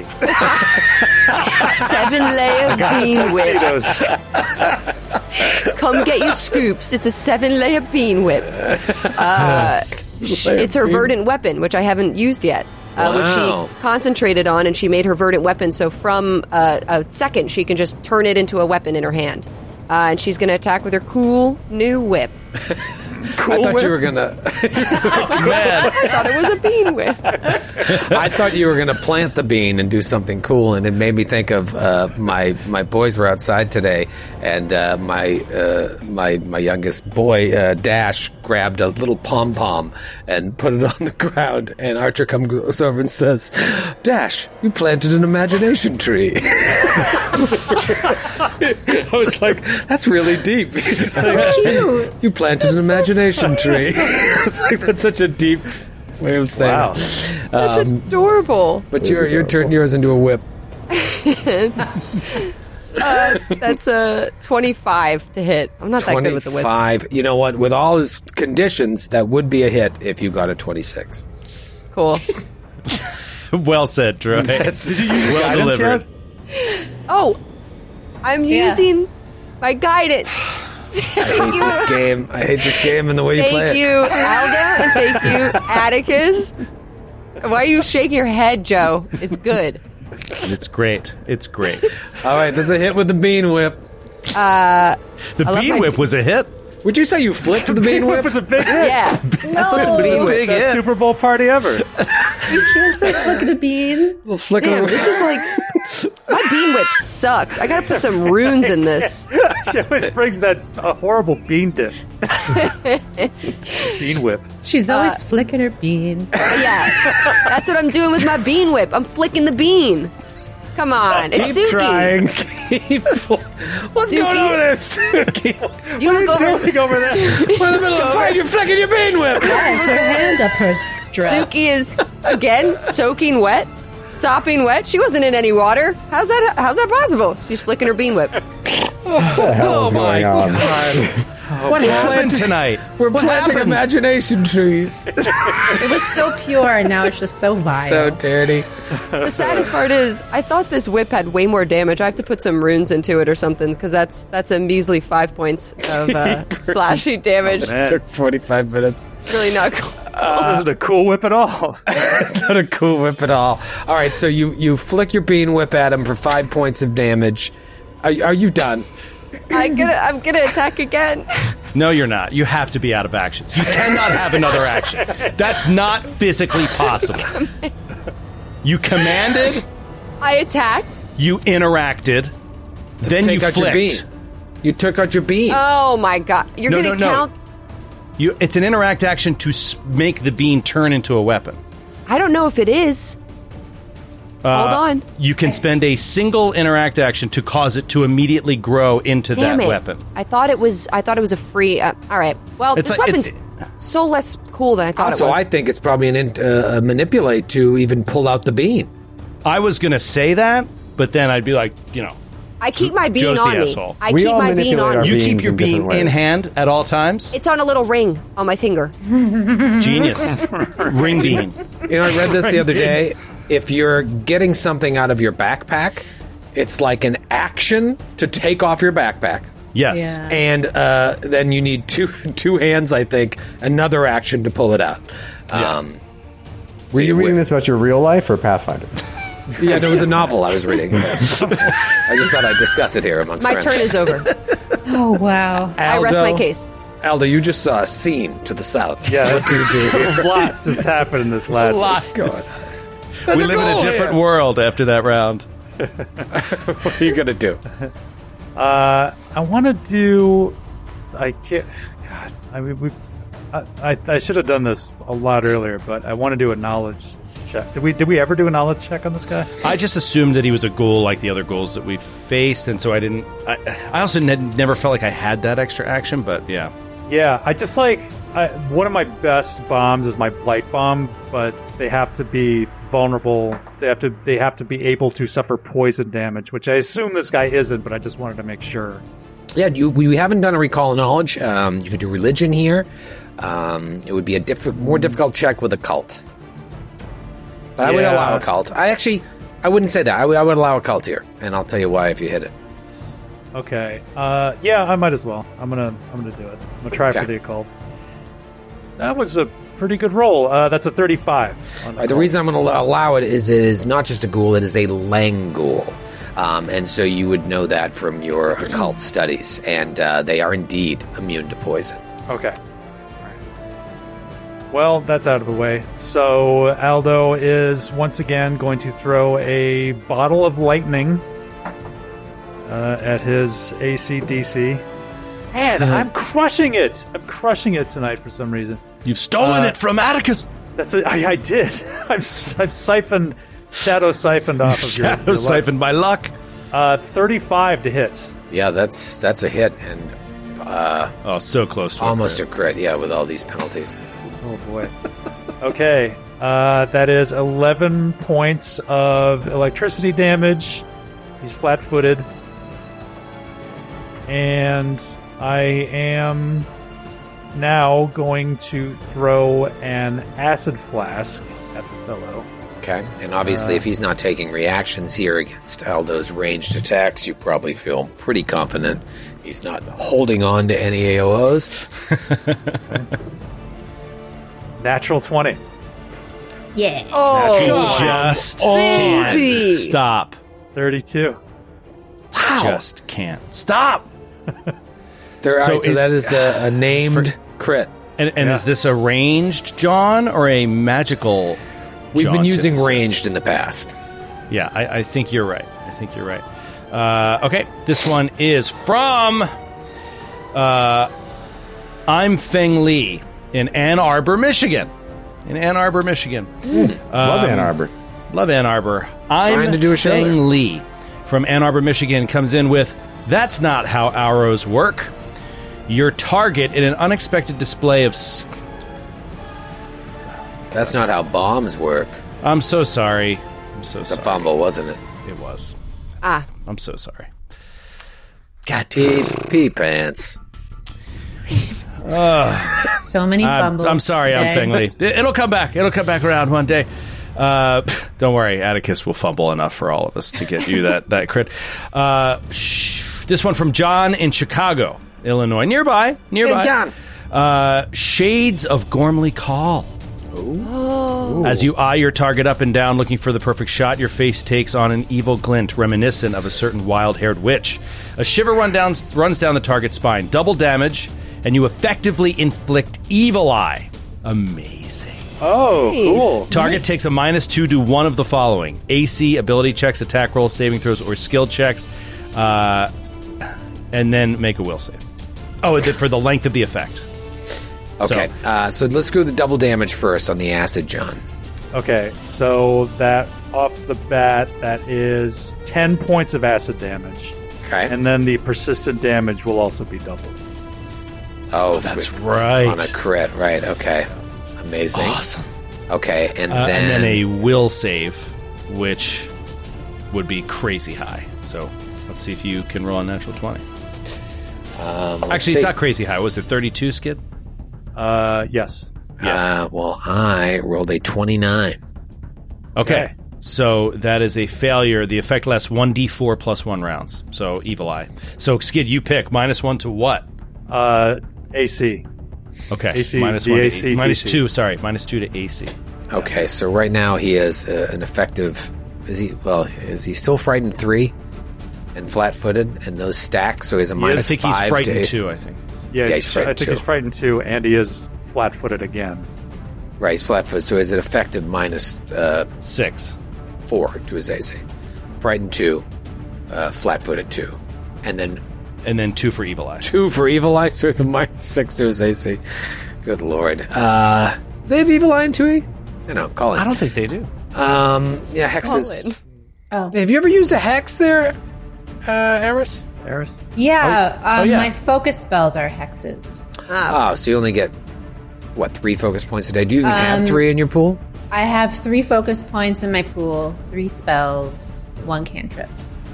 7-layer bean whip. Tuxedos. Come get your scoops. It's a 7-layer bean whip. It's her verdant weapon, which I haven't used yet. Which Wow. she concentrated on, and she made her verdant weapon. So from a second, she can just turn it into a weapon in her hand. And she's going to attack with her cool new whip. I thought you were gonna. Man. I thought it was a bean whip. I thought you were gonna plant the bean and do something cool, and it made me think of my boys were outside today, and my youngest boy Dash grabbed a little pom pom and put it on the ground, and Archer comes over and says, "Dash, you planted an imagination tree." I was like, "That's really deep." He's like, Cute. You planted an imagination tree. It's like that's such a deep way of saying Wow. it. That's adorable. But you're turning yours into a whip. That's a 25 to hit. I'm not that good with the whip. 25. You know what? With all his conditions, that would be a hit if you got a 26. Cool. Well said, Troy. That's- Did you use Well guidance delivered. yet? Oh, I'm using my guidance. I hate this game. I hate this game and the way you play Thank it. you, Aldo, and thank you, Atticus. Why are you shaking your head, Joe? It's good. It's great. It's great. All right, there's a hit with the bean whip. The love bean my- whip was a hit. Would you say you flipped the bean whip? was a big hit. Yeah. I flipped the bean whip. Best Super Bowl party ever. You can't say flick of the bean. Little flicker. Damn, this is like... My bean whip sucks. I gotta put some runes in this. She always brings that horrible bean dip. Bean whip. She's always flicking her bean. Yeah. That's what I'm doing with my bean whip. I'm flicking the bean. Come on. It's Keep Suki. trying. What's Suki. going on with this? Suki? You look over... Doing over there. We're in the middle of a fight. You're flicking your bean whip. Has her hand up her dress. Suki is, again, soaking wet. Sopping wet. She wasn't in any water. How's that possible? She's flicking her bean whip. What the hell is my going on? What happened tonight? We're What planting happened? imagination trees. It was so pure, and now it's just so vile. So dirty. The saddest part is, I thought this whip had way more damage. I have to put some runes into it or something, because that's a measly 5 points of slashing damage. Man, Took 45 minutes. It's really not cool. this isn't a cool whip at all. It's not a cool whip at all. All right, so you flick your bean whip at him for 5 points of damage. Are you done? I'm gonna attack again. No, you're not. You have to be out of actions. You cannot have another action. That's not physically possible. You commanded, I attacked. you interacted, then Take you out your bean. flicked. You took out your bean. Oh my god! You're No, gonna no, no. count. It's an interact action to make the bean turn into a weapon. I don't know if it is. Hold on. You can spend a single interact action to cause it to immediately grow into Damn that it! weapon. I thought it was a free. All right. Well, It's this like- weapon's it's- so less cool than I thought Also, it was. I think it's probably a manipulate to even pull out the bean. I was going to say that, but then I'd be like, I keep my bean Joe's on the me. asshole. I We keep all my bean manipulate on our me. you keep beans your in different bean in ways. hand at all times. It's on a little ring on my finger. Genius. Ring bean. You know, I read this the other day. If you're getting something out of your backpack, it's like an action to take off your backpack. Yes. Yeah. And then you need two hands, I think, another action to pull it out. Were you reading this about your real life or Pathfinder? Yeah, there was a novel I was reading. I just thought I'd discuss it here amongst My friends. turn is over. Oh, wow. I rest my case. Aldo, you just saw a scene to the south. Yeah, What do you do here? A lot just happened in this last. What's going on? We live in a different world after that round. What are you going to do? I want to do. I can't. God, I mean, I should have done this a lot earlier, but I want to do a knowledge check. Did we ever do a knowledge check on this guy? I just assumed that he was a ghoul like the other ghouls that we've faced, and so I didn't. I also never felt like I had that extra action, but yeah. Yeah, I just one of my best bombs is my blight bomb, but they have to be vulnerable. They have to be able to suffer poison damage, which I assume this guy isn't, but I just wanted to make sure. Yeah, we haven't done a recall of knowledge. You could do religion here. It would be a more difficult check with occult. But I would allow occult. I wouldn't say that. I would allow occult here, and I'll tell you why if you hit it. Okay. Yeah, I might as well. I'm gonna do it. I'm gonna try for the occult. That was a pretty good roll. That's a 35. The reason I'm going to allow it is not just a ghoul; it is a lang ghoul, and so you would know that from your occult studies, and they are indeed immune to poison. Okay. All right. Well, that's out of the way. So Aldo is once again going to throw a bottle of lightning at his AC/DC. And I'm crushing it! I'm crushing it tonight for some reason. You've stolen it from Atticus! That's it. I did. I've siphoned off of your Shadow siphoned by luck. 35 to hit. Yeah, that's a hit, and so close to almost a crit. Yeah, with all these penalties. Oh boy. Okay, that is 11 points of electricity damage. He's flat-footed, and I am now going to throw an acid flask at the fellow. Okay, and obviously if he's not taking reactions here against Aldo's ranged attacks, you probably feel pretty confident he's not holding on to any AOs. Natural 20. Yeah. Oh, Just baby. can't stop. 32. Wow. Just can't stop. So that is a named crit. And is this a ranged John or a magical We've John been to using assist? ranged in the past. Yeah, I think you're right. Okay, this one is from I'm Feng Li in Ann Arbor, Michigan. Love Ann Arbor. Love Ann Arbor. Trying to do a show there. Feng Li from Ann Arbor, Michigan comes in with, "That's not how arrows work. Your target in an unexpected display of... That's not how bombs work. I'm so sorry. It's a fumble, wasn't it? It was. I'm so sorry. God damn. Pee pants. So many fumbles. I'm sorry, today. I'm Feng Li. It'll come back. It'll come back around one day. Don't worry, Atticus will fumble enough for all of us to get you that crit. This one from John in Chicago, Illinois. Nearby. Hey, John. Shades of Gormley Call. Ooh. As you eye your target up and down looking for the perfect shot, your face takes on an evil glint reminiscent of a certain wild-haired witch. A shiver runs down the target's spine. Double damage, and you effectively inflict evil eye. Amazing. Oh, cool. Target takes a -2 to one of the following: AC, ability checks, attack rolls, saving throws, or skill checks, and then make a will save. Oh, is it for the length of the effect? Okay, so let's go the double damage first on the acid, John. Okay, so that off the bat, that is 10 points of acid damage. Okay. And then the persistent damage will also be doubled. Oh, that's right. On a crit, right, okay. Amazing. Awesome. Okay, and And then a will save, which would be crazy high. So let's see if you can roll a natural 20. Actually, it's not crazy high. Was it 32, Skid? Yes. Well, I rolled a 29. Okay. So that is a failure. The effect lasts 1d4 plus 1 rounds. So Evil Eye. So Skid, you pick -1 to what? AC. Okay. AC, -1 the to AC, DC. -2. Sorry, -2 to AC. Okay, so right now he is an effective. Is he still frightened 3 and flat-footed, and those stack? So he's a -5. I think he's to frightened AC. 2. I think. Yeah, he's frightened I think 2. he's frightened 2, and he is flat-footed again. Right, he's flat-footed. So is it effective -6, 4 to his AC? Frightened 2, flat-footed 2, and then 2 for Evil Eye. 2 for Evil Eye. So it's a -6 to his AC. Good lord. They have Evil Eye in 2E? I know. Colin. I don't think they do. Yeah, hexes. Colin. Oh. Have you ever used a hex there, Eris? Eris? Yeah, yeah. my focus spells are hexes. Oh, so you only get 3 focus points a day? Do you even have 3 in your pool? I have 3 focus points in my pool, 3 spells, 1 cantrip.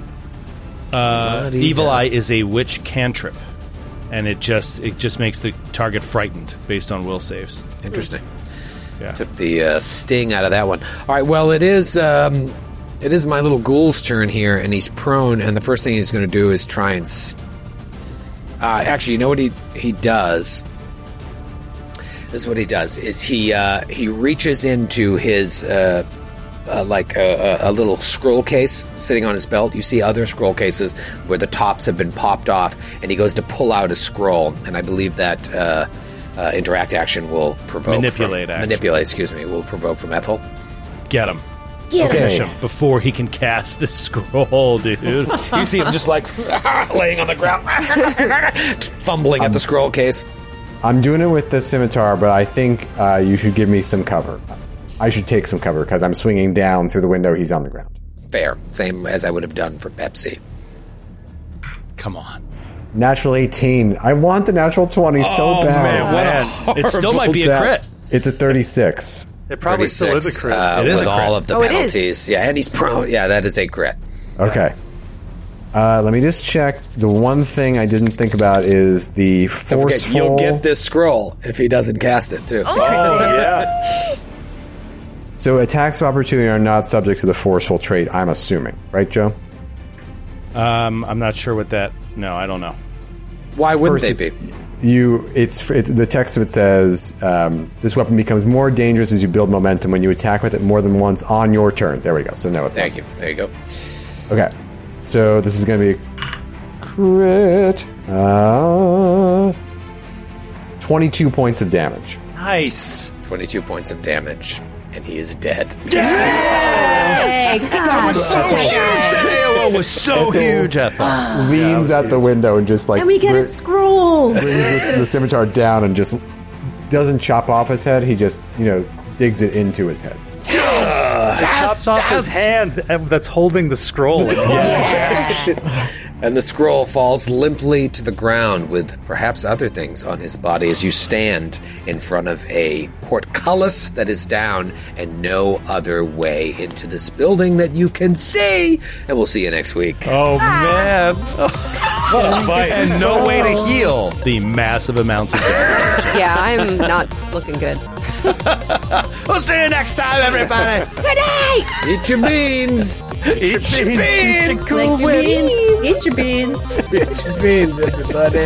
Evil Eye is a witch cantrip, and it just makes the target frightened based on will saves. Interesting. Yeah. Took the sting out of that one. All right. Well, it is my little ghoul's turn here, and he's prone. And the first thing he's going to do is try and. Actually, you know what he does? This is what he does: is he reaches into his like a little scroll case sitting on his belt. You see other scroll cases where the tops have been popped off, and he goes to pull out a scroll. And I believe that interact action will provoke will provoke from Ethel. Get him. Okay. Him before he can cast the scroll, dude. You see him just like laying on the ground, fumbling at the scroll case. I'm doing it with the scimitar, but I think you should give me some cover. I should take some cover because I'm swinging down through the window. He's on the ground. Fair. Same as I would have done for Pepsi. Come on. Natural 18. I want the natural 20 so bad. It still might be a crit. It's a 36. It probably still is a crit. It is with a crit. all of the penalties. Yeah, and he's prone. Yeah, that is a crit. Okay. Let me just check. The one thing I didn't think about is the Don't forget, forceful. you'll get this scroll if he doesn't cast it, too. Oh, yeah. So attacks of opportunity are not subject to the forceful trait, I'm assuming. Right, Joe? I'm not sure what that... No, I don't know. Why wouldn't First, they be? It's the text of it says, this weapon becomes more dangerous as you build momentum when you attack with it more than once on your turn. There we go. So no, it's Thank you. There you go. Okay. So this is going to be a crit. 22 points of damage. Nice. 22 points of damage, and he is dead. Hey, God. That was so huge, Ethel. Leans out the window and just like... And we get a scroll. brings the scimitar down and just doesn't chop off his head. He just, digs it into his head. It chops off his hand that's holding the scroll. And the scroll falls limply to the ground with perhaps other things on his body as you stand in front of a portcullis that is down and no other way into this building that you can see. And we'll see you next week. Oh, man. What a fight. And no way to heal the massive amounts of damage. Yeah, I'm not looking good. We'll see you next time, everybody. Good night! Eat your beans! Eat your beans. Lick your beans. Eat your beans. Eat your beans, everybody.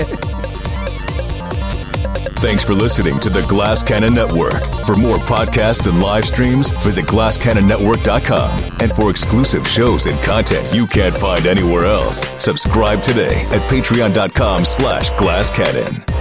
Thanks for listening to the Glass Cannon Network. For more podcasts and live streams, visit glasscannonnetwork.com. And for exclusive shows and content you can't find anywhere else, subscribe today at patreon.com/glasscannon.